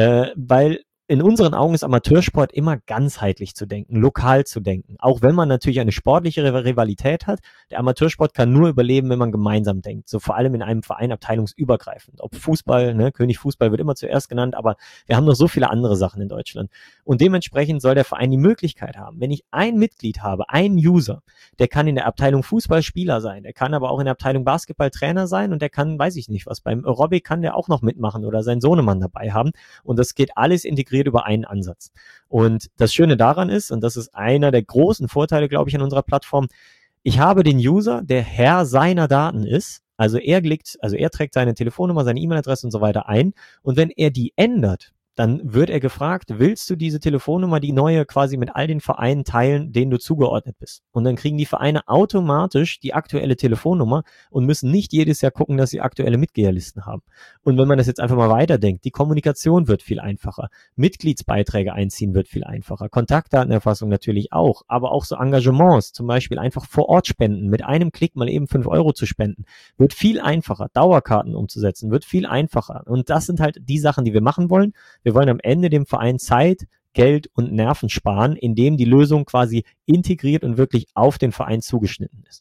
weil in unseren Augen ist Amateursport immer ganzheitlich zu denken, lokal zu denken. Auch wenn man natürlich eine sportliche Rivalität hat, der Amateursport kann nur überleben, wenn man gemeinsam denkt. So vor allem in einem Verein abteilungsübergreifend. Ob Fußball, König Fußball wird immer zuerst genannt, aber wir haben noch so viele andere Sachen in Deutschland. Und dementsprechend soll der Verein die Möglichkeit haben, wenn ich ein Mitglied habe, einen User, der kann in der Abteilung Fußball Spieler sein, der kann aber auch in der Abteilung Basketball Trainer sein und der kann, weiß ich nicht was, beim Aerobic kann der auch noch mitmachen oder seinen Sohnemann dabei haben. Und das geht alles integriert über einen Ansatz. Und das Schöne daran ist, und das ist einer der großen Vorteile, glaube ich, an unserer Plattform, ich habe den User, der Herr seiner Daten ist, also er trägt seine Telefonnummer, seine E-Mail-Adresse und so weiter ein und wenn er die ändert, dann wird er gefragt, willst du diese Telefonnummer, die neue, quasi mit all den Vereinen teilen, denen du zugeordnet bist? Und dann kriegen die Vereine automatisch die aktuelle Telefonnummer und müssen nicht jedes Jahr gucken, dass sie aktuelle Mitgliederlisten haben. Und wenn man das jetzt einfach mal weiterdenkt, die Kommunikation wird viel einfacher, Mitgliedsbeiträge einziehen wird viel einfacher, Kontaktdatenerfassung natürlich auch, aber auch so Engagements, zum Beispiel einfach vor Ort spenden, mit einem Klick mal eben 5 Euro zu spenden, wird viel einfacher, Dauerkarten umzusetzen, wird viel einfacher. Und das sind halt die Sachen, die wir machen wollen. Wir wollen am Ende dem Verein Zeit, Geld und Nerven sparen, indem die Lösung quasi integriert und wirklich auf den Verein zugeschnitten ist.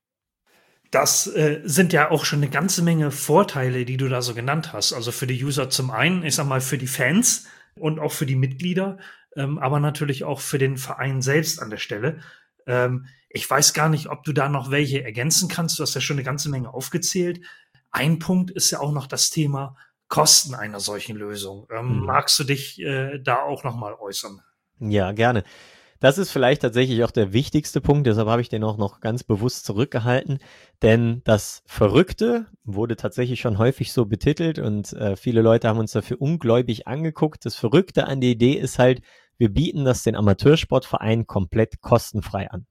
Das sind ja auch schon eine ganze Menge Vorteile, die du da so genannt hast. Also für die User zum einen, ich sag mal, für die Fans und auch für die Mitglieder, aber natürlich auch für den Verein selbst an der Stelle. Ich weiß gar nicht, ob du da noch welche ergänzen kannst. Du hast ja schon eine ganze Menge aufgezählt. Ein Punkt ist ja auch noch das Thema Kosten einer solchen Lösung. Magst du dich da auch nochmal äußern? Ja, gerne. Das ist vielleicht tatsächlich auch der wichtigste Punkt, deshalb habe ich den auch noch ganz bewusst zurückgehalten, denn das Verrückte wurde tatsächlich schon häufig so betitelt und viele Leute haben uns dafür ungläubig angeguckt. Das Verrückte an der Idee ist halt, wir bieten das den Amateursportvereinen komplett kostenfrei an.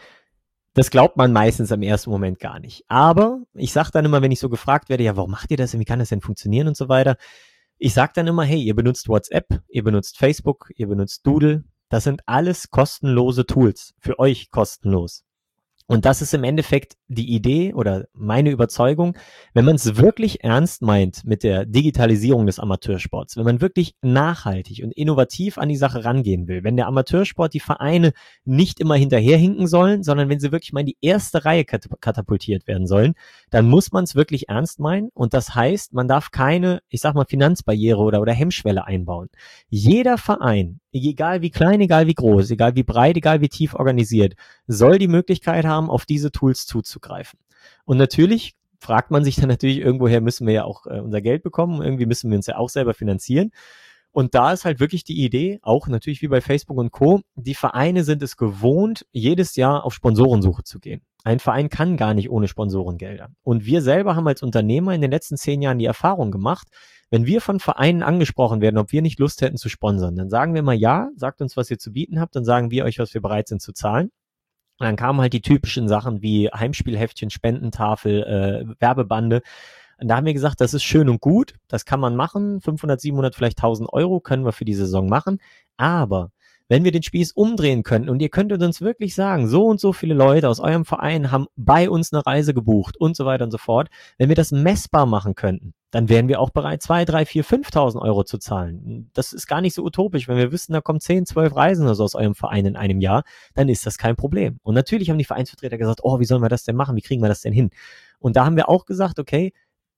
Das glaubt man meistens im ersten Moment gar nicht. Aber ich sage dann immer, wenn ich so gefragt werde, ja, warum macht ihr das denn, wie kann das denn funktionieren und so weiter. Ich sage dann immer, hey, ihr benutzt WhatsApp, ihr benutzt Facebook, ihr benutzt Doodle. Das sind alles kostenlose Tools, für euch kostenlos. Und das ist im Endeffekt die Idee oder meine Überzeugung, wenn man es wirklich ernst meint mit der Digitalisierung des Amateursports, wenn man wirklich nachhaltig und innovativ an die Sache rangehen will, wenn der Amateursport, die Vereine nicht immer hinterherhinken sollen, sondern wenn sie wirklich mal in die erste Reihe katapultiert werden sollen, dann muss man es wirklich ernst meinen und das heißt, man darf keine, ich sag mal, Finanzbarriere oder Hemmschwelle einbauen. Jeder Verein, egal wie klein, egal wie groß, egal wie breit, egal wie tief organisiert, soll die Möglichkeit haben, auf diese Tools zuzugreifen. Und natürlich fragt man sich dann natürlich, irgendwoher müssen wir ja auch unser Geld bekommen, irgendwie müssen wir uns ja auch selber finanzieren. Und da ist halt wirklich die Idee, auch natürlich wie bei Facebook und Co., die Vereine sind es gewohnt, jedes Jahr auf Sponsorensuche zu gehen. Ein Verein kann gar nicht ohne Sponsorengelder. Und wir selber haben als Unternehmer in den letzten 10 Jahren die Erfahrung gemacht, wenn wir von Vereinen angesprochen werden, ob wir nicht Lust hätten zu sponsern, dann sagen wir mal ja, sagt uns, was ihr zu bieten habt, dann sagen wir euch, was wir bereit sind zu zahlen. Und dann kamen halt die typischen Sachen wie Heimspielheftchen, Spendentafel, Werbebande. Und da haben wir gesagt, das ist schön und gut, das kann man machen, 500, 700, vielleicht 1000 Euro können wir für die Saison machen, aber wenn wir den Spieß umdrehen könnten und ihr könntet uns wirklich sagen, so und so viele Leute aus eurem Verein haben bei uns eine Reise gebucht und so weiter und so fort, wenn wir das messbar machen könnten, dann wären wir auch bereit, 2, 3, 4, 5.000 Euro zu zahlen. Das ist gar nicht so utopisch. Wenn wir wissen, da kommen 10, 12 Reisen oder so aus eurem Verein in einem Jahr, dann ist das kein Problem. Und natürlich haben die Vereinsvertreter gesagt, oh, wie sollen wir das denn machen? Wie kriegen wir das denn hin? Und da haben wir auch gesagt, okay,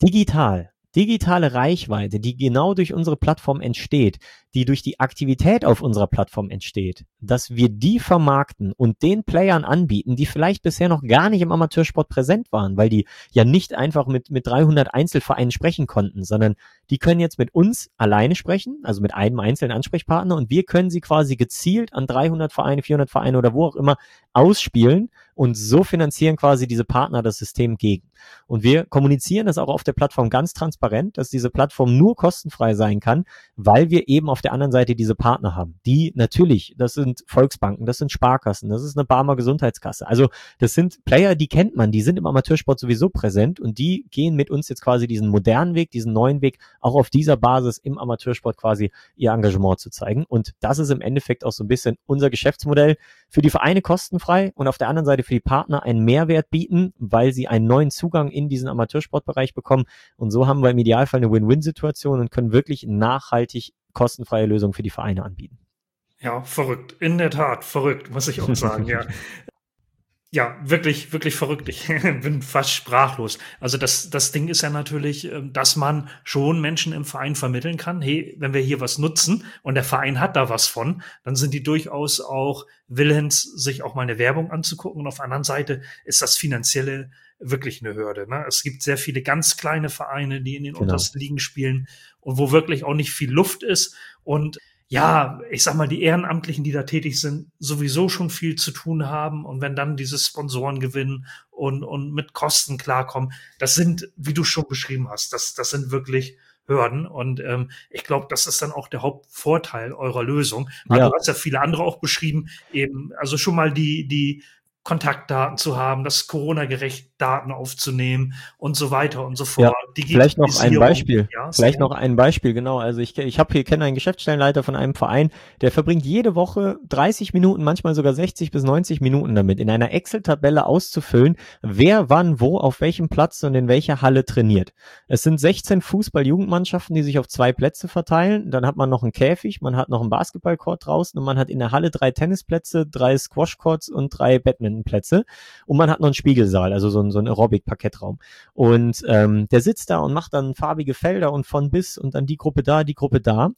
digitale Reichweite, die genau durch unsere Plattform entsteht, die durch die Aktivität auf unserer Plattform entsteht, dass wir die vermarkten und den Playern anbieten, die vielleicht bisher noch gar nicht im Amateursport präsent waren, weil die ja nicht einfach mit 300 Einzelvereinen sprechen konnten, sondern die können jetzt mit uns alleine sprechen, also mit einem einzelnen Ansprechpartner und wir können sie quasi gezielt an 300 Vereine, 400 Vereine oder wo auch immer ausspielen und so finanzieren quasi diese Partner das System gegen. Und wir kommunizieren das auch auf der Plattform ganz transparent, dass diese Plattform nur kostenfrei sein kann, weil wir eben auf der anderen Seite diese Partner haben. Die natürlich, das sind Volksbanken, das sind Sparkassen, das ist eine Barmer Gesundheitskasse. Also das sind Player, die kennt man, die sind im Amateursport sowieso präsent und die gehen mit uns jetzt quasi diesen modernen Weg, diesen neuen Weg, auch auf dieser Basis im Amateursport quasi ihr Engagement zu zeigen. Und das ist im Endeffekt auch so ein bisschen unser Geschäftsmodell. Für die Vereine kostenfrei und auf der anderen Seite für die Partner einen Mehrwert bieten, weil sie einen neuen Zugang in diesen Amateursportbereich bekommen. Und so haben wir im Idealfall eine Win-Win-Situation und können wirklich nachhaltig kostenfreie Lösungen für die Vereine anbieten. Ja, verrückt. In der Tat, verrückt, muss ich auch sagen, ja. Ja, wirklich, wirklich verrückt. Ich bin fast sprachlos. Also das Ding ist ja natürlich, dass man schon Menschen im Verein vermitteln kann, hey, wenn wir hier was nutzen und der Verein hat da was von, dann sind die durchaus auch willens, sich auch mal eine Werbung anzugucken. Und auf der anderen Seite ist das Finanzielle wirklich eine Hürde. Ne? Es gibt sehr viele ganz kleine Vereine, die in den untersten Ligen spielen und wo wirklich auch nicht viel Luft ist. Und ja, ich sag mal, die Ehrenamtlichen, die da tätig sind, sowieso schon viel zu tun haben. Und wenn dann diese Sponsoren gewinnen und mit Kosten klarkommen, das sind, wie du schon beschrieben hast, das sind wirklich Hürden. Und ich glaube, das ist dann auch der Hauptvorteil eurer Lösung. Weil du hast ja viele andere auch beschrieben, eben, also schon mal die Kontaktdaten zu haben, das Corona-gerecht Daten aufzunehmen und so weiter und so fort. Ja, vielleicht noch ein Beispiel. Noch ein Beispiel, genau. Also ich kenne einen Geschäftsstellenleiter von einem Verein, der verbringt jede Woche 30 Minuten, manchmal sogar 60 bis 90 Minuten damit, in einer Excel-Tabelle auszufüllen, wer wann wo auf welchem Platz und in welcher Halle trainiert. Es sind 16 Fußball-Jugendmannschaften, die sich auf 2 Plätze verteilen. Dann hat man noch einen Käfig, man hat noch einen Basketballcourt draußen und man hat in der Halle 3 Tennisplätze, 3 Squashcourts und 3 Badmintonplätze. Und man hat noch einen Spiegelsaal, also so ein Aerobic-Parkettraum. Und der sitzt da und macht dann farbige Felder und von bis und dann die Gruppe da.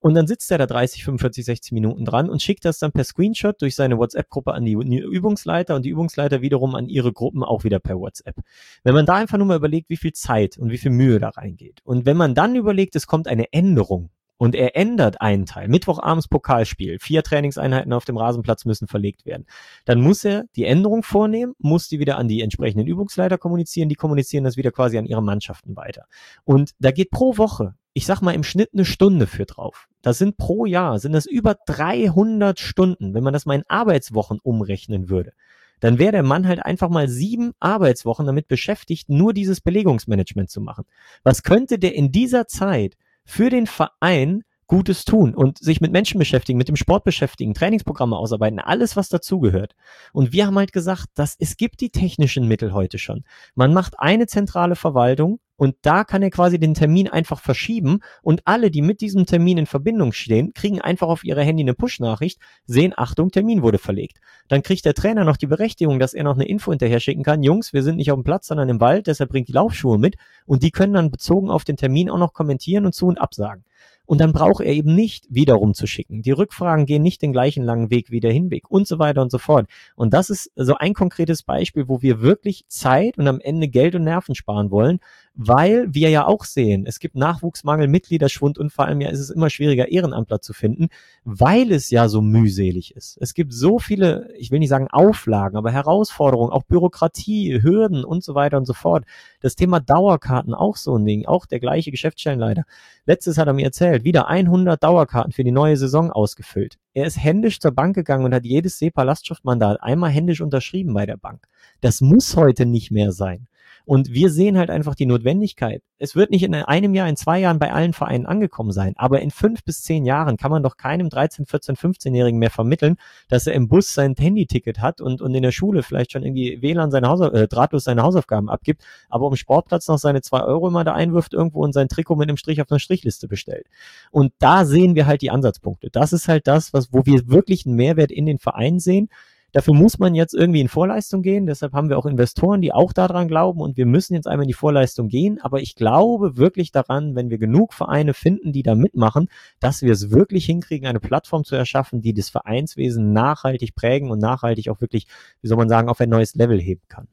Und dann sitzt er da 30, 45, 60 Minuten dran und schickt das dann per Screenshot durch seine WhatsApp-Gruppe an die Übungsleiter und die Übungsleiter wiederum an ihre Gruppen auch wieder per WhatsApp. Wenn man da einfach nur mal überlegt, wie viel Zeit und wie viel Mühe da reingeht und wenn man dann überlegt, es kommt eine Änderung und er ändert einen Teil, Mittwochabends Pokalspiel, 4 Trainingseinheiten auf dem Rasenplatz müssen verlegt werden, dann muss er die Änderung vornehmen, muss die wieder an die entsprechenden Übungsleiter kommunizieren, die kommunizieren das wieder quasi an ihre Mannschaften weiter. Und da geht pro Woche, ich sag mal im Schnitt 1 Stunde für drauf. Das sind pro Jahr, sind das über 300 Stunden, wenn man das mal in Arbeitswochen umrechnen würde. Dann wäre der Mann halt einfach mal 7 Arbeitswochen damit beschäftigt, nur dieses Belegungsmanagement zu machen. Was könnte der in dieser Zeit für den Verein Gutes tun und sich mit Menschen beschäftigen, mit dem Sport beschäftigen, Trainingsprogramme ausarbeiten, alles, was dazugehört. Und wir haben halt gesagt, es gibt die technischen Mittel heute schon. Man macht eine zentrale Verwaltung und da kann er quasi den Termin einfach verschieben und alle, die mit diesem Termin in Verbindung stehen, kriegen einfach auf ihre Handy eine Push-Nachricht, sehen, Achtung, Termin wurde verlegt. Dann kriegt der Trainer noch die Berechtigung, dass er noch eine Info hinterher schicken kann, Jungs, wir sind nicht auf dem Platz, sondern im Wald, deshalb bringt die Laufschuhe mit und die können dann bezogen auf den Termin auch noch kommentieren und zu- und absagen. Und dann braucht er eben nicht wiederum zu schicken. Die Rückfragen gehen nicht den gleichen langen Weg wie der Hinweg und so weiter und so fort. Und das ist so ein konkretes Beispiel, wo wir wirklich Zeit und am Ende Geld und Nerven sparen wollen, weil wir ja auch sehen, es gibt Nachwuchsmangel, Mitgliederschwund und vor allem ja ist es immer schwieriger, Ehrenamtler zu finden, weil es ja so mühselig ist. Es gibt so viele, ich will nicht sagen Auflagen, aber Herausforderungen, auch Bürokratie, Hürden und so weiter und so fort. Das Thema Dauerkarten, auch so ein Ding, auch der gleiche Geschäftsstellenleiter. Letztes hat er mir erzählt, wieder 100 Dauerkarten für die neue Saison ausgefüllt. Er ist händisch zur Bank gegangen und hat jedes SEPA-Lastschriftmandat einmal händisch unterschrieben bei der Bank. Das muss heute nicht mehr sein. Und wir sehen halt einfach die Notwendigkeit. Es wird nicht in einem Jahr, in 2 Jahren bei allen Vereinen angekommen sein, aber in 5 bis 10 Jahren kann man doch keinem 13-, 14-, 15-Jährigen mehr vermitteln, dass er im Bus sein Handyticket hat und in der Schule vielleicht schon irgendwie WLAN drahtlos seine Hausaufgaben abgibt, aber am Sportplatz noch seine 2 Euro immer da einwirft irgendwo und sein Trikot mit einem Strich auf einer Strichliste bestellt. Und da sehen wir halt die Ansatzpunkte. Das ist halt das, wo wir wirklich einen Mehrwert in den Vereinen sehen. Dafür muss man jetzt irgendwie in Vorleistung gehen. Deshalb haben wir auch Investoren, die auch daran glauben und wir müssen jetzt einmal in die Vorleistung gehen. Aber ich glaube wirklich daran, wenn wir genug Vereine finden, die da mitmachen, dass wir es wirklich hinkriegen, eine Plattform zu erschaffen, die das Vereinswesen nachhaltig prägen und nachhaltig auch wirklich, wie soll man sagen, auf ein neues Level heben kann.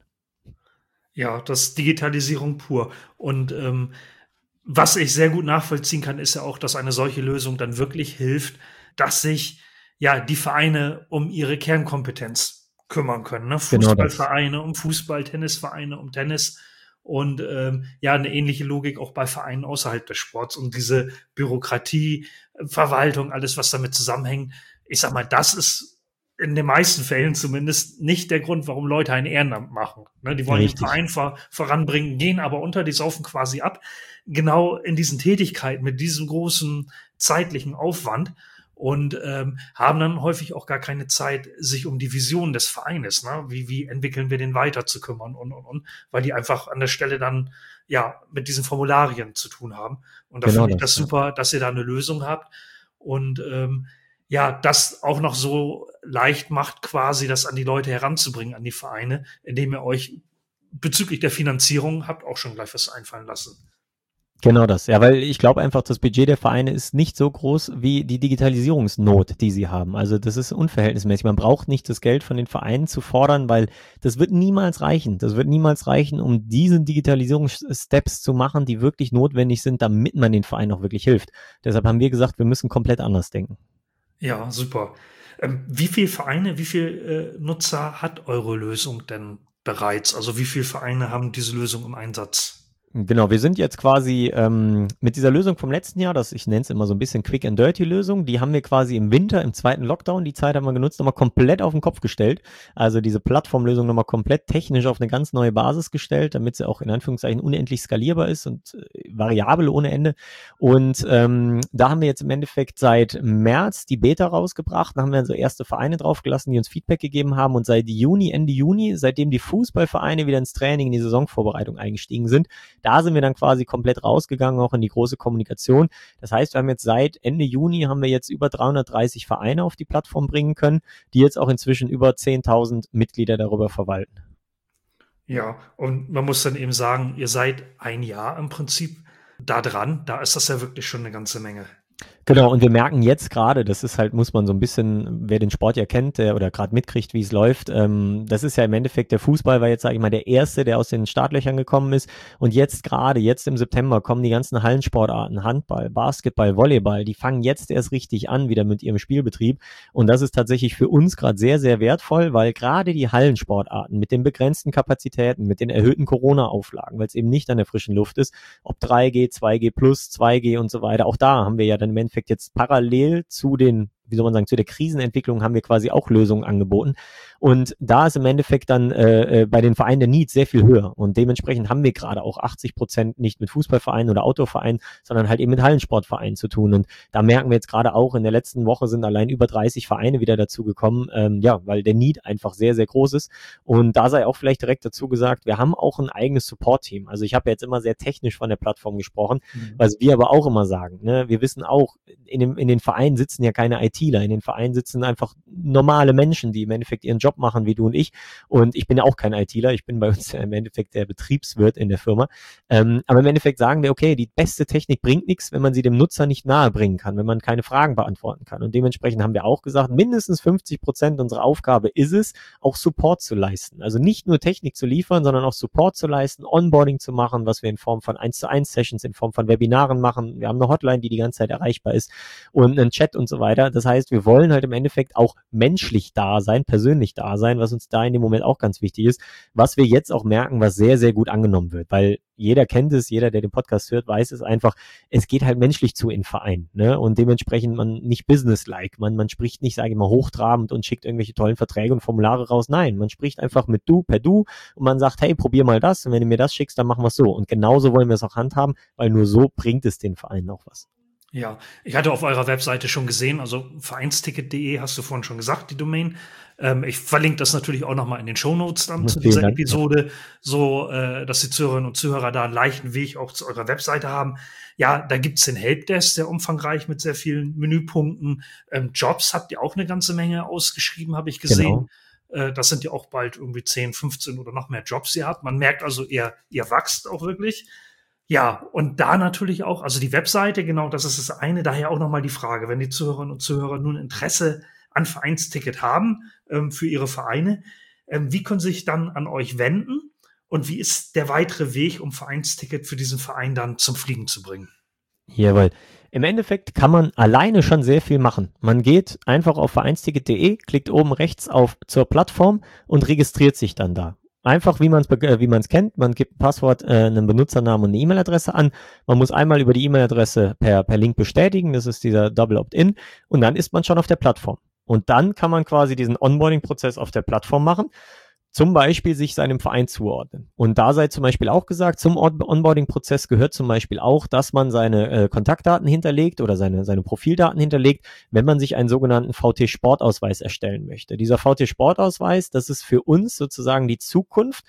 Ja, das ist Digitalisierung pur. Und was ich sehr gut nachvollziehen kann, ist ja auch, dass eine solche Lösung dann wirklich hilft, dass sich ja die Vereine um ihre Kernkompetenz kümmern können. Ne? Fußballvereine um Fußball, Tennisvereine um Tennis und ja, eine ähnliche Logik auch bei Vereinen außerhalb des Sports und diese Bürokratie, Verwaltung, alles, was damit zusammenhängt. Ich sag mal, das ist in den meisten Fällen zumindest nicht der Grund, warum Leute ein Ehrenamt machen. Ne? Die wollen den Verein voranbringen, gehen aber unter, die saufen quasi ab. Genau in diesen Tätigkeiten mit diesem großen zeitlichen Aufwand und haben dann häufig auch gar keine Zeit, sich um die Vision des Vereines, ne? Wie entwickeln wir den weiter zu kümmern und, weil die einfach an der Stelle dann ja mit diesen Formularien zu tun haben. Und da finde ich das super, dass ihr da eine Lösung habt und ja, das auch noch so leicht macht, quasi das an die Leute heranzubringen, an die Vereine, indem ihr euch bezüglich der Finanzierung habt auch schon gleich was einfallen lassen. Genau das, ja, weil ich glaube einfach, das Budget der Vereine ist nicht so groß wie die Digitalisierungsnot, die sie haben. Also das ist unverhältnismäßig. Man braucht nicht das Geld von den Vereinen zu fordern, weil das wird niemals reichen. Das wird niemals reichen, um diese Digitalisierungssteps zu machen, die wirklich notwendig sind, damit man den Vereinen auch wirklich hilft. Deshalb haben wir gesagt, wir müssen komplett anders denken. Ja, super. Wie viele Vereine, wie viele Nutzer hat eure Lösung denn bereits? Also wie viele Vereine haben diese Lösung im Einsatz? Genau, wir sind jetzt quasi mit dieser Lösung vom letzten Jahr, ich nenne es immer so ein bisschen Quick and Dirty Lösung, die haben wir quasi im Winter, im 2. Lockdown, die Zeit haben wir genutzt, nochmal komplett auf den Kopf gestellt. Also diese Plattformlösung nochmal komplett technisch auf eine ganz neue Basis gestellt, damit sie auch in Anführungszeichen unendlich skalierbar ist und variabel ohne Ende. Und da haben wir jetzt im Endeffekt seit März die Beta rausgebracht, da haben wir so erste Vereine draufgelassen, die uns Feedback gegeben haben und seit Ende Juni, seitdem die Fußballvereine wieder ins Training, in die Saisonvorbereitung eingestiegen sind, da sind wir dann quasi komplett rausgegangen, auch in die große Kommunikation. Das heißt, wir haben jetzt seit Ende Juni haben wir jetzt über 330 Vereine auf die Plattform bringen können, die jetzt auch inzwischen über 10.000 Mitglieder darüber verwalten. Ja, und man muss dann eben sagen, ihr seid ein Jahr im Prinzip da dran. Da ist das ja wirklich schon eine ganze Menge. Genau, und wir merken jetzt gerade, das ist halt, muss man so ein bisschen, wer den Sport ja kennt, oder gerade mitkriegt, wie es läuft, das ist ja im Endeffekt, der Fußball war jetzt, sage ich mal, der Erste, der aus den Startlöchern gekommen ist, und jetzt gerade, jetzt im September kommen die ganzen Hallensportarten, Handball, Basketball, Volleyball, die fangen jetzt erst richtig an, wieder mit ihrem Spielbetrieb, und das ist tatsächlich für uns gerade sehr, sehr wertvoll, weil gerade die Hallensportarten mit den begrenzten Kapazitäten, mit den erhöhten Corona-Auflagen, weil es eben nicht an der frischen Luft ist, ob 3G, 2G plus, 2G und so weiter, auch da haben wir ja dann im Endeffekt jetzt parallel zu den, wie soll man sagen, zu der Krisenentwicklung haben wir quasi auch Lösungen angeboten. Und da ist im Endeffekt dann bei den Vereinen der Need sehr viel höher. Und dementsprechend haben wir gerade auch 80% nicht mit Fußballvereinen oder Autovereinen, sondern halt eben mit Hallensportvereinen zu tun. Und da merken wir jetzt gerade auch, in der letzten Woche sind allein über 30 Vereine wieder dazu gekommen, weil der Need einfach sehr, sehr groß ist. Und da sei auch vielleicht direkt dazu gesagt, wir haben auch ein eigenes Support-Team. Also ich habe jetzt immer sehr technisch von der Plattform gesprochen, was wir aber auch immer sagen. Ne? Wir wissen auch, in den Vereinen sitzen ja keine ITler, in den Vereinen sitzen einfach normale Menschen, die im Endeffekt ihren Job machen, wie du und ich. Und ich bin ja auch kein ITler, ich bin bei uns ja im Endeffekt der Betriebswirt in der Firma. Aber im Endeffekt sagen wir, okay, die beste Technik bringt nichts, wenn man sie dem Nutzer nicht nahe bringen kann, wenn man keine Fragen beantworten kann. Und dementsprechend haben wir auch gesagt, mindestens 50% unserer Aufgabe ist es, auch Support zu leisten. Also nicht nur Technik zu liefern, sondern auch Support zu leisten, Onboarding zu machen, was wir in Form von 1:1 Sessions, in Form von Webinaren machen. Wir haben eine Hotline, die ganze Zeit erreichbar ist und einen Chat und so weiter. Das heißt, wir wollen halt im Endeffekt auch menschlich da sein, persönlich da sein, was uns da in dem Moment auch ganz wichtig ist, was wir jetzt auch merken, was sehr, sehr gut angenommen wird, weil jeder kennt es, jeder, der den Podcast hört, weiß es einfach, es geht halt menschlich zu in Verein, ne? Und dementsprechend man nicht businesslike, man spricht nicht, sage ich mal, hochtrabend und schickt irgendwelche tollen Verträge und Formulare raus, nein, man spricht einfach mit du, per du und man sagt, hey, probier mal das und wenn du mir das schickst, dann machen wir es so und genauso wollen wir es auch handhaben, weil nur so bringt es den Vereinen auch was. Ja, ich hatte auf eurer Webseite schon gesehen, also vereinsticket.de hast du vorhin schon gesagt, die Domain. Ich verlinke das natürlich auch nochmal in den Shownotes dann zu dieser Episode, so dass die Zuhörerinnen und Zuhörer da einen leichten Weg auch zu eurer Webseite haben. Ja, da gibt's den Helpdesk, sehr umfangreich mit sehr vielen Menüpunkten. Jobs habt ihr auch eine ganze Menge ausgeschrieben, habe ich gesehen. Genau. Das sind ja auch bald irgendwie 10, 15 oder noch mehr Jobs, die ihr habt. Man merkt also, ihr wachst auch wirklich. Ja, und da natürlich auch, also die Webseite, genau, das ist das eine. Daher auch nochmal die Frage, wenn die Zuhörerinnen und Zuhörer nun Interesse an Vereinsticket haben für ihre Vereine, wie können sie sich dann an euch wenden? Und wie ist der weitere Weg, um Vereinsticket für diesen Verein dann zum Fliegen zu bringen? Jawohl. Im Endeffekt kann man alleine schon sehr viel machen. Man geht einfach auf vereinsticket.de, klickt oben rechts auf zur Plattform und registriert sich dann da. Einfach, wie man es kennt. Man gibt ein Passwort, einen Benutzernamen und eine E-Mail-Adresse an. Man muss einmal über die E-Mail-Adresse per Link bestätigen. Das ist dieser Double Opt-in. Und dann ist man schon auf der Plattform. Und dann kann man quasi diesen Onboarding-Prozess auf der Plattform machen. Zum Beispiel sich seinem Verein zuordnen. Und da sei zum Beispiel auch gesagt, zum Onboarding-Prozess gehört zum Beispiel auch, dass man seine Kontaktdaten hinterlegt oder seine Profildaten hinterlegt, wenn man sich einen sogenannten VT-Sportausweis erstellen möchte. Dieser VT-Sportausweis, das ist für uns sozusagen die Zukunft.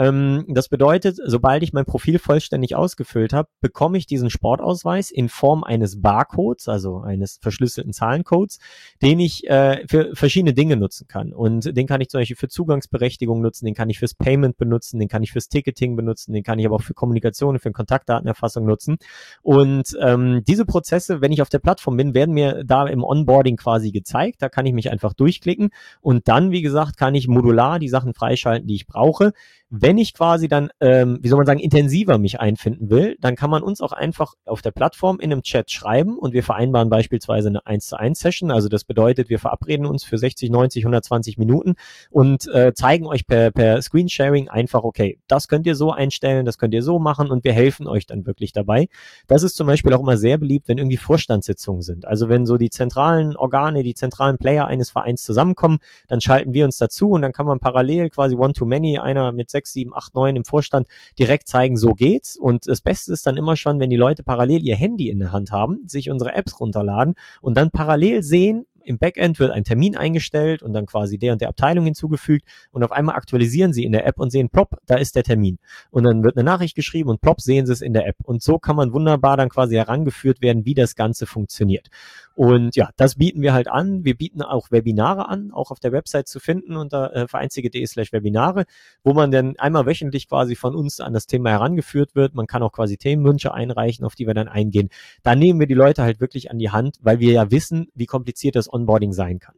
Das bedeutet, sobald ich mein Profil vollständig ausgefüllt habe, bekomme ich diesen Sportausweis in Form eines Barcodes, also eines verschlüsselten Zahlencodes, den ich für verschiedene Dinge nutzen kann. Und den kann ich zum Beispiel für Zugangsberechtigung nutzen, den kann ich fürs Payment benutzen, den kann ich fürs Ticketing benutzen, den kann ich aber auch für Kommunikation, für Kontaktdatenerfassung nutzen. Und diese Prozesse, wenn ich auf der Plattform bin, werden mir da im Onboarding quasi gezeigt. Da kann ich mich einfach durchklicken und dann, wie gesagt, kann ich modular die Sachen freischalten, die ich brauche. Wenn ich quasi dann, intensiver mich einfinden will, dann kann man uns auch einfach auf der Plattform in einem Chat schreiben und wir vereinbaren beispielsweise eine 1:1 Session. Also das bedeutet, wir verabreden uns für 60, 90, 120 Minuten und zeigen euch per Screensharing einfach, okay, das könnt ihr so einstellen, das könnt ihr so machen und wir helfen euch dann wirklich dabei. Das ist zum Beispiel auch immer sehr beliebt, wenn irgendwie Vorstandssitzungen sind. Also wenn so die zentralen Organe, die zentralen Player eines Vereins zusammenkommen, dann schalten wir uns dazu und dann kann man parallel quasi One-to-Many, einer mit 6, 7, 8, 9 im Vorstand direkt zeigen, so geht's. Und das Beste ist dann immer schon, wenn die Leute parallel ihr Handy in der Hand haben, sich unsere Apps runterladen und dann parallel sehen, im Backend wird ein Termin eingestellt und dann quasi der und der Abteilung hinzugefügt und auf einmal aktualisieren sie in der App und sehen, plopp, da ist der Termin. Und dann wird eine Nachricht geschrieben und plopp, sehen sie es in der App. Und so kann man wunderbar dann quasi herangeführt werden, wie das Ganze funktioniert. Und ja, das bieten wir halt an. Wir bieten auch Webinare an, auch auf der Website zu finden unter vereinslige.de/Webinare, wo man dann einmal wöchentlich quasi von uns an das Thema herangeführt wird. Man kann auch quasi Themenwünsche einreichen, auf die wir dann eingehen. Da nehmen wir die Leute halt wirklich an die Hand, weil wir ja wissen, wie kompliziert das Onboarding sein kann.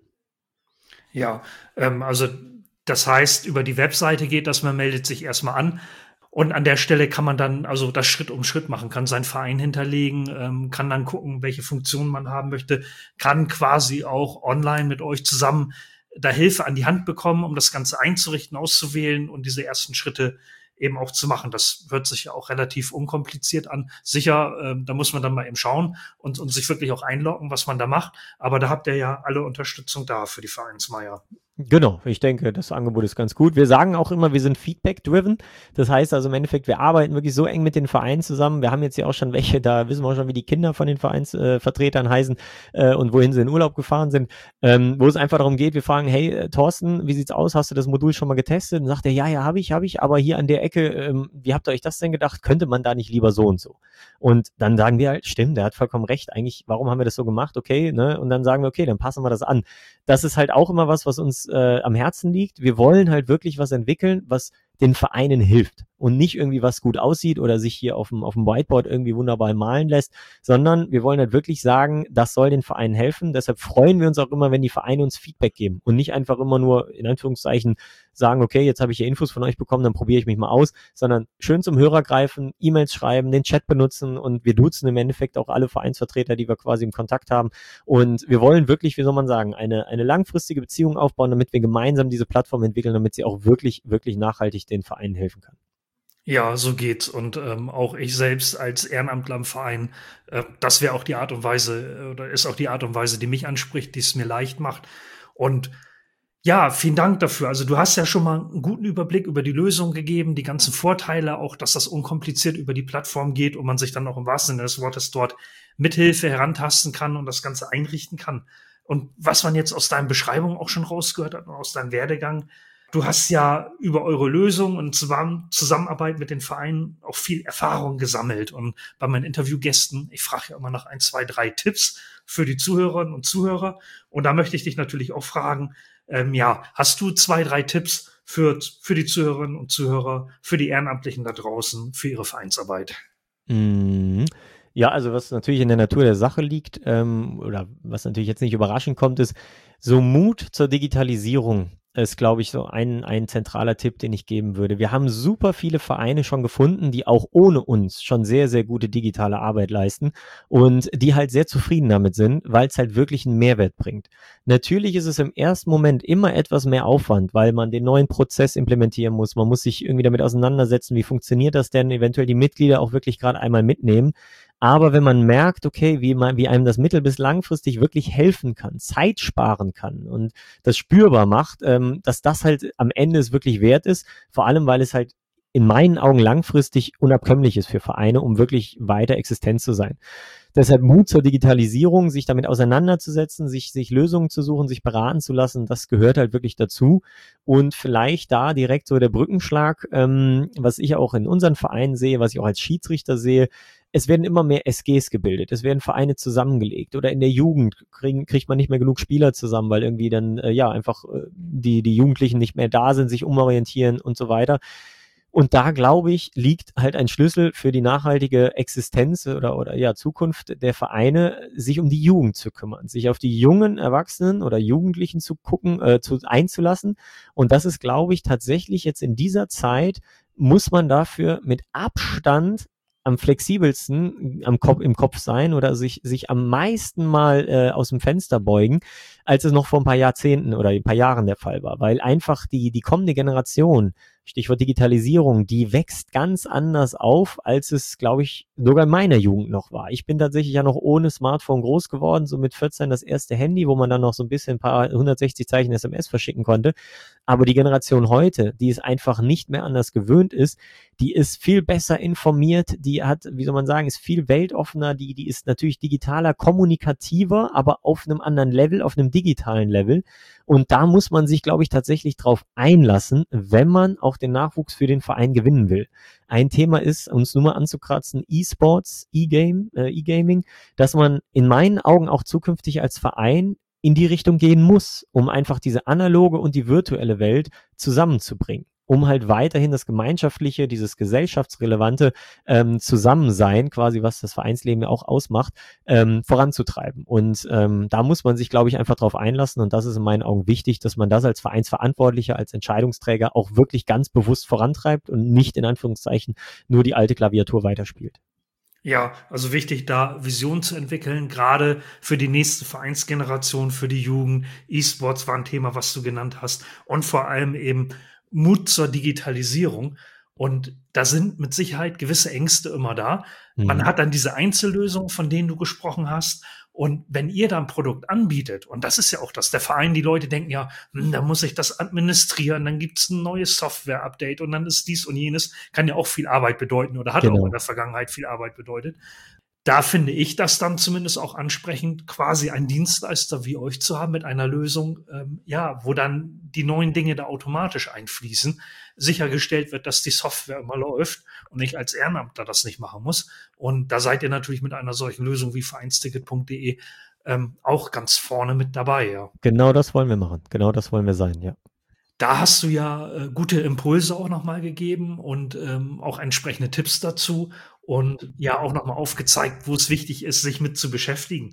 Ja, also das heißt, über die Webseite geht das, man meldet sich erstmal an. Und an der Stelle kann man dann also das Schritt um Schritt machen, kann seinen Verein hinterlegen, kann dann gucken, welche Funktionen man haben möchte, kann quasi auch online mit euch zusammen da Hilfe an die Hand bekommen, um das Ganze einzurichten, auszuwählen und diese ersten Schritte eben auch zu machen. Das hört sich ja auch relativ unkompliziert an. Sicher, da muss man dann mal eben schauen und sich wirklich auch einloggen, was man da macht. Aber da habt ihr ja alle Unterstützung da für die Vereinsmeier. Genau, ich denke, das Angebot ist ganz gut. Wir sagen auch immer, wir sind Feedback-driven. Das heißt also im Endeffekt, wir arbeiten wirklich so eng mit den Vereinen zusammen. Wir haben jetzt ja auch schon welche, da wissen wir auch schon, wie die Kinder von den Vereinsvertretern heißen und wohin sie in Urlaub gefahren sind, wo es einfach darum geht, wir fragen, hey Thorsten, wie sieht's aus? Hast du das Modul schon mal getestet? Und sagt er, ja, habe ich, aber hier an der Ecke, wie habt ihr euch das denn gedacht? Könnte man da nicht lieber so und so? Und dann sagen wir halt, stimmt, der hat vollkommen recht. Eigentlich, warum haben wir das so gemacht? Okay, ne? Und dann sagen wir, okay, dann passen wir das an. Das ist halt auch immer was uns am Herzen liegt. Wir wollen halt wirklich was entwickeln, was den Vereinen hilft und nicht irgendwie was gut aussieht oder sich hier auf dem Whiteboard irgendwie wunderbar malen lässt, sondern wir wollen halt wirklich sagen, das soll den Vereinen helfen. Deshalb freuen wir uns auch immer, wenn die Vereine uns Feedback geben und nicht einfach immer nur in Anführungszeichen sagen, okay, jetzt habe ich hier Infos von euch bekommen, dann probiere ich mich mal aus, sondern schön zum Hörer greifen, E-Mails schreiben, den Chat benutzen und wir duzen im Endeffekt auch alle Vereinsvertreter, die wir quasi im Kontakt haben. Und wir wollen wirklich, wie soll man sagen, eine langfristige Beziehung aufbauen, damit wir gemeinsam diese Plattform entwickeln, damit sie auch wirklich, wirklich nachhaltig den Vereinen helfen kann. Ja, so geht's. Und auch ich selbst als Ehrenamtler im Verein, das wäre auch die Art und Weise, oder ist auch die Art und Weise, die mich anspricht, die es mir leicht macht. Und ja, vielen Dank dafür. Also du hast ja schon mal einen guten Überblick über die Lösung gegeben, die ganzen Vorteile, auch dass das unkompliziert über die Plattform geht und man sich dann auch im wahrsten Sinne des Wortes dort mithilfe herantasten kann und das Ganze einrichten kann. Und was man jetzt aus deinen Beschreibungen auch schon rausgehört hat und aus deinem Werdegang, du hast ja über eure Lösung und Zusammenarbeit mit den Vereinen auch viel Erfahrung gesammelt. Und bei meinen Interviewgästen, ich frage ja immer nach 1, 2, 3 Tipps für die Zuhörerinnen und Zuhörer. Und da möchte ich dich natürlich auch fragen, hast du 2, 3 Tipps für die Zuhörerinnen und Zuhörer, für die Ehrenamtlichen da draußen, für ihre Vereinsarbeit? Ja, also was natürlich in der Natur der Sache liegt, oder was natürlich jetzt nicht überraschend kommt, ist so Mut zur Digitalisierung ist, glaube ich, so ein zentraler Tipp, den ich geben würde. Wir haben super viele Vereine schon gefunden, die auch ohne uns schon sehr, sehr gute digitale Arbeit leisten und die halt sehr zufrieden damit sind, weil es halt wirklich einen Mehrwert bringt. Natürlich ist es im ersten Moment immer etwas mehr Aufwand, weil man den neuen Prozess implementieren muss. Man muss sich irgendwie damit auseinandersetzen, wie funktioniert das denn, eventuell die Mitglieder auch wirklich gerade einmal mitnehmen. Aber wenn man merkt, okay, wie einem das mittel- bis langfristig wirklich helfen kann, Zeit sparen kann und das spürbar macht, dass das halt am Ende es wirklich wert ist, vor allem, weil es halt in meinen Augen langfristig unabkömmlich ist für Vereine, um wirklich weiter existent zu sein. Deshalb Mut zur Digitalisierung, sich damit auseinanderzusetzen, sich Lösungen zu suchen, sich beraten zu lassen, das gehört halt wirklich dazu. Und vielleicht da direkt so der Brückenschlag, was ich auch in unseren Vereinen sehe, was ich auch als Schiedsrichter sehe, es werden immer mehr SGs gebildet, es werden Vereine zusammengelegt oder in der Jugend kriegt man nicht mehr genug Spieler zusammen, weil irgendwie dann einfach die Jugendlichen nicht mehr da sind, sich umorientieren und so weiter. Und da, glaube ich, liegt halt ein Schlüssel für die nachhaltige Existenz oder Zukunft der Vereine, sich um die Jugend zu kümmern, sich auf die jungen Erwachsenen oder Jugendlichen zu gucken, einzulassen. Und das ist, glaube ich, tatsächlich jetzt in dieser Zeit, muss man dafür mit Abstand am flexibelsten im Kopf sein oder sich am meisten mal aus dem Fenster beugen, als es noch vor ein paar Jahrzehnten oder ein paar Jahren der Fall war, weil einfach die kommende Generation, Stichwort Digitalisierung, die wächst ganz anders auf, als es, glaube ich, sogar in meiner Jugend noch war. Ich bin tatsächlich ja noch ohne Smartphone groß geworden, so mit 14 das erste Handy, wo man dann noch so ein bisschen ein paar 160 Zeichen SMS verschicken konnte. Aber die Generation heute, die es einfach nicht mehr anders gewöhnt ist, die ist viel besser informiert, die hat, wie soll man sagen, ist viel weltoffener, die ist natürlich digitaler, kommunikativer, aber auf einem anderen Level, auf einem digitalen Level. Und da muss man sich, glaube ich, tatsächlich drauf einlassen, wenn man auf auch den Nachwuchs für den Verein gewinnen will. Ein Thema ist, uns nur mal anzukratzen, E-Sports, E-Gaming, dass man in meinen Augen auch zukünftig als Verein in die Richtung gehen muss, um einfach diese analoge und die virtuelle Welt zusammenzubringen, um halt weiterhin das Gemeinschaftliche, dieses gesellschaftsrelevante Zusammensein, quasi was das Vereinsleben ja auch ausmacht, voranzutreiben. Und da muss man sich, glaube ich, einfach drauf einlassen, und das ist in meinen Augen wichtig, dass man das als Vereinsverantwortlicher, als Entscheidungsträger auch wirklich ganz bewusst vorantreibt und nicht in Anführungszeichen nur die alte Klaviatur weiterspielt. Ja, also wichtig, da Visionen zu entwickeln, gerade für die nächste Vereinsgeneration, für die Jugend. E-Sports war ein Thema, was du genannt hast, und vor allem eben Mut zur Digitalisierung. Und da sind mit Sicherheit gewisse Ängste immer da. Man hat dann diese Einzellösungen, von denen du gesprochen hast. Und wenn ihr da ein Produkt anbietet, und das ist ja auch das, der Verein, die Leute denken ja, da muss ich das administrieren, dann gibt's ein neues Software-Update und dann ist dies und jenes, kann ja auch viel Arbeit bedeuten oder hat auch in der Vergangenheit viel Arbeit bedeutet. Da finde ich das dann zumindest auch ansprechend, quasi einen Dienstleister wie euch zu haben mit einer Lösung, wo dann die neuen Dinge da automatisch einfließen, sichergestellt wird, dass die Software immer läuft und ich als Ehrenamtler das nicht machen muss. Und da seid ihr natürlich mit einer solchen Lösung wie vereinsticket.de auch ganz vorne mit dabei. Ja. Genau das wollen wir machen. Genau das wollen wir sein, ja. Da hast du ja gute Impulse auch nochmal gegeben und auch entsprechende Tipps dazu und ja auch nochmal aufgezeigt, wo es wichtig ist, sich mit zu beschäftigen.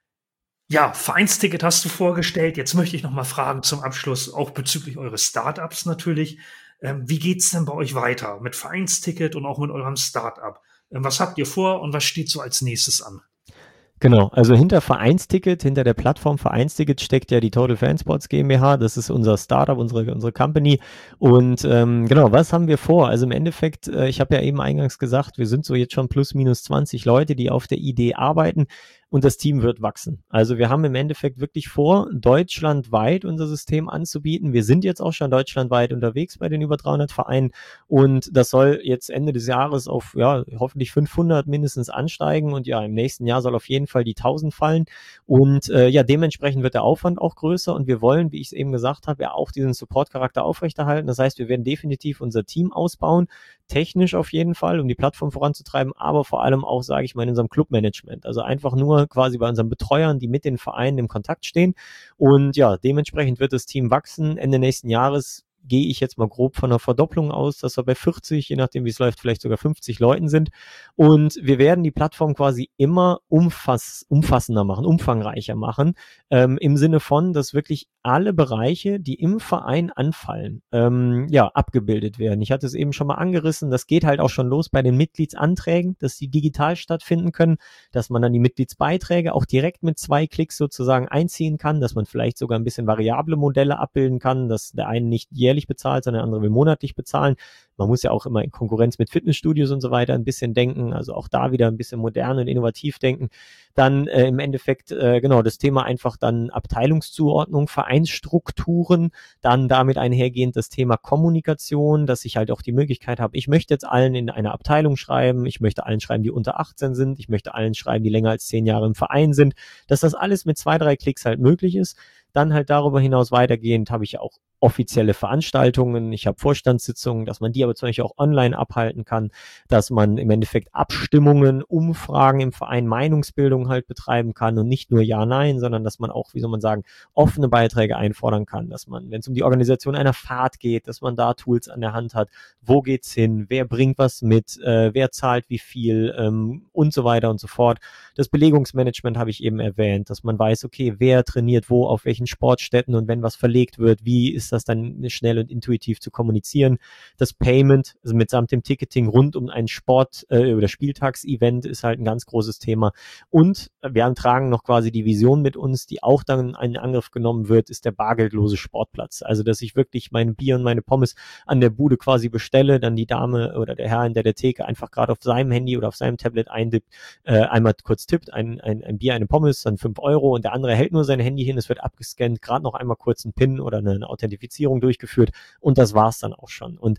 Ja, Vereinsticket hast du vorgestellt. Jetzt möchte ich nochmal fragen zum Abschluss, auch bezüglich eures Startups natürlich. Wie geht's denn bei euch weiter mit Vereinsticket und auch mit eurem Startup? Was habt ihr vor und was steht so als nächstes an? Genau, also hinter Vereinsticket, hinter der Plattform Vereinsticket steckt ja die Total Fansports GmbH, das ist unser Startup, unsere Company, und genau, was haben wir vor? Also im Endeffekt, ich habe ja eben eingangs gesagt, wir sind so jetzt schon plus minus 20 Leute, die auf der Idee arbeiten, und das Team wird wachsen. Also wir haben im Endeffekt wirklich vor, deutschlandweit unser System anzubieten. Wir sind jetzt auch schon deutschlandweit unterwegs bei den über 300 Vereinen, und das soll jetzt Ende des Jahres auf hoffentlich 500 mindestens ansteigen, und ja, im nächsten Jahr soll auf jeden Fall die 1000 fallen, und dementsprechend wird der Aufwand auch größer, und wir wollen, wie ich es eben gesagt habe, ja auch diesen Support-Charakter aufrechterhalten. Das heißt, wir werden definitiv unser Team ausbauen, technisch auf jeden Fall, um die Plattform voranzutreiben, aber vor allem auch, sage ich mal, in unserem Clubmanagement. Also einfach nur quasi bei unseren Betreuern, die mit den Vereinen im Kontakt stehen. Und ja, dementsprechend wird das Team wachsen. Ende nächsten Jahres gehe ich jetzt mal grob von einer Verdopplung aus, dass wir bei 40, je nachdem wie es läuft, vielleicht sogar 50 Leuten sind. Und wir werden die Plattform quasi immer umfassender machen, umfangreicher machen, im Sinne von, dass wirklich alle Bereiche, die im Verein anfallen, abgebildet werden. Ich hatte es eben schon mal angerissen, das geht halt auch schon los bei den Mitgliedsanträgen, dass die digital stattfinden können, dass man dann die Mitgliedsbeiträge auch direkt mit 2 Klicks sozusagen einziehen kann, dass man vielleicht sogar ein bisschen variable Modelle abbilden kann, dass der eine nicht jährlich bezahlt, sondern der andere will monatlich bezahlen. Man muss ja auch immer in Konkurrenz mit Fitnessstudios und so weiter ein bisschen denken, also auch da wieder ein bisschen modern und innovativ denken. Dann im Endeffekt, das Thema einfach dann Abteilungszuordnung, Vereinsstrukturen, dann damit einhergehend das Thema Kommunikation, dass ich halt auch die Möglichkeit habe, ich möchte jetzt allen in einer Abteilung schreiben, ich möchte allen schreiben, die unter 18 sind, ich möchte allen schreiben, die länger als 10 Jahre im Verein sind, dass das alles mit 2, 3 Klicks halt möglich ist. Dann halt darüber hinaus weitergehend habe ich ja auch offizielle Veranstaltungen, ich habe Vorstandssitzungen, dass man die aber zum Beispiel auch online abhalten kann, dass man im Endeffekt Abstimmungen, Umfragen im Verein, Meinungsbildung halt betreiben kann und nicht nur Ja, Nein, sondern dass man auch, wie soll man sagen, offene Beiträge einfordern kann, dass man, wenn es um die Organisation einer Fahrt geht, dass man da Tools an der Hand hat, wo geht's hin, wer bringt was mit, wer zahlt wie viel und so weiter und so fort. Das Belegungsmanagement habe ich eben erwähnt, dass man weiß, okay, wer trainiert wo, auf welchen Sportstätten, und wenn was verlegt wird, wie ist das dann schnell und intuitiv zu kommunizieren. Das Payment, also mitsamt dem Ticketing rund um ein Sport- oder Spieltagsevent ist halt ein ganz großes Thema. Und wir tragen noch quasi die Vision mit uns, die auch dann in Angriff genommen wird, ist der bargeldlose Sportplatz. Also, dass ich wirklich mein Bier und meine Pommes an der Bude quasi bestelle, dann die Dame oder der Herr hinter der Theke einfach gerade auf seinem Handy oder auf seinem Tablet einmal kurz tippt, ein Bier, eine Pommes, dann 5 Euro, und der andere hält nur sein Handy hin, es wird abgescannt, gerade noch einmal kurz ein PIN oder eine Authentifizierung durchgeführt, und das war's dann auch schon. Und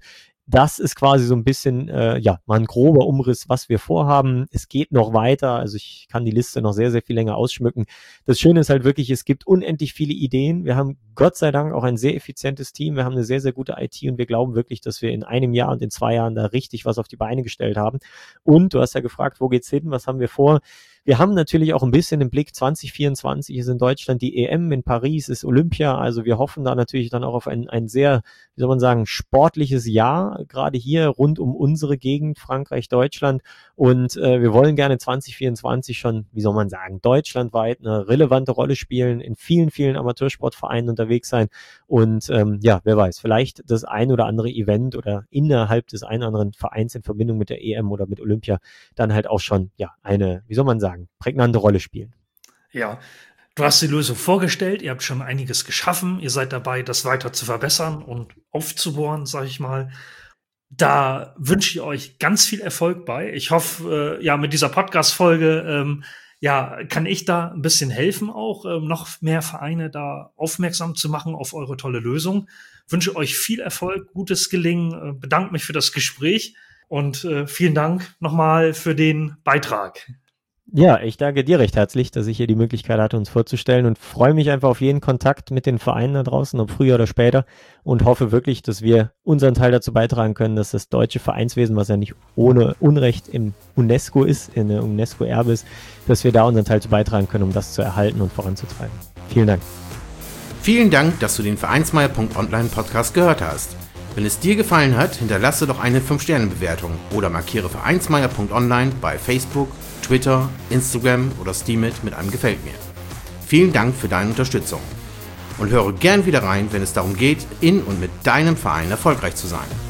das ist quasi so ein bisschen, mal ein grober Umriss, was wir vorhaben. Es geht noch weiter, also ich kann die Liste noch sehr, sehr viel länger ausschmücken. Das Schöne ist halt wirklich, es gibt unendlich viele Ideen. Wir haben Gott sei Dank auch ein sehr effizientes Team. Wir haben eine sehr, sehr gute IT und wir glauben wirklich, dass wir in einem Jahr und in 2 Jahren da richtig was auf die Beine gestellt haben. Und du hast ja gefragt, wo geht's hin? Was haben wir vor? Wir haben natürlich auch ein bisschen im Blick, 2024 ist in Deutschland die EM, in Paris ist Olympia, also wir hoffen da natürlich dann auch auf ein sehr, wie soll man sagen, sportliches Jahr, gerade hier rund um unsere Gegend, Frankreich, Deutschland, und wir wollen gerne 2024 schon, wie soll man sagen, deutschlandweit eine relevante Rolle spielen, in vielen, vielen Amateursportvereinen unterwegs sein und wer weiß, vielleicht das ein oder andere Event oder innerhalb des einen oder anderen Vereins in Verbindung mit der EM oder mit Olympia dann halt auch schon, eine, wie soll man sagen, prägnante Rolle spielen. Ja, du hast die Lösung vorgestellt, ihr habt schon einiges geschaffen, ihr seid dabei, das weiter zu verbessern und aufzubohren, sage ich mal. Da wünsche ich euch ganz viel Erfolg bei. Ich hoffe, mit dieser Podcast-Folge kann ich da ein bisschen helfen, auch noch mehr Vereine da aufmerksam zu machen auf eure tolle Lösung. Wünsche euch viel Erfolg, gutes Gelingen, bedanke mich für das Gespräch und vielen Dank nochmal für den Beitrag. Ja, ich danke dir recht herzlich, dass ich hier die Möglichkeit hatte, uns vorzustellen und freue mich einfach auf jeden Kontakt mit den Vereinen da draußen, ob früher oder später, und hoffe wirklich, dass wir unseren Teil dazu beitragen können, dass das deutsche Vereinswesen, was ja nicht ohne Unrecht im UNESCO ist, in der UNESCO-Erbe ist, dass wir da unseren Teil zu beitragen können, um das zu erhalten und voranzutreiben. Vielen Dank. Vielen Dank, dass du den Vereinsmeier.online Podcast gehört hast. Wenn es dir gefallen hat, hinterlasse doch eine 5-Sterne-Bewertung oder markiere Vereinsmeier.online bei Facebook, Twitter, Instagram oder Steemit mit einem Gefällt mir. Vielen Dank für deine Unterstützung und höre gern wieder rein, wenn es darum geht, in und mit deinem Verein erfolgreich zu sein.